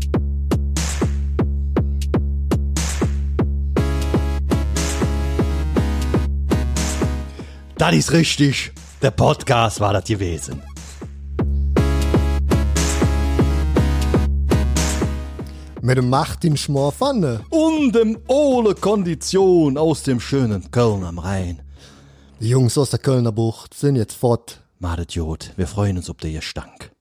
Das ist richtig. Der Podcast war das gewesen. Mit dem Martin Schmorpfanne. Und dem Ole Kondition aus dem schönen Köln am Rhein. Die Jungs aus der Kölner Bucht sind jetzt fort. Madet Jod, wir freuen uns ob der Gestank.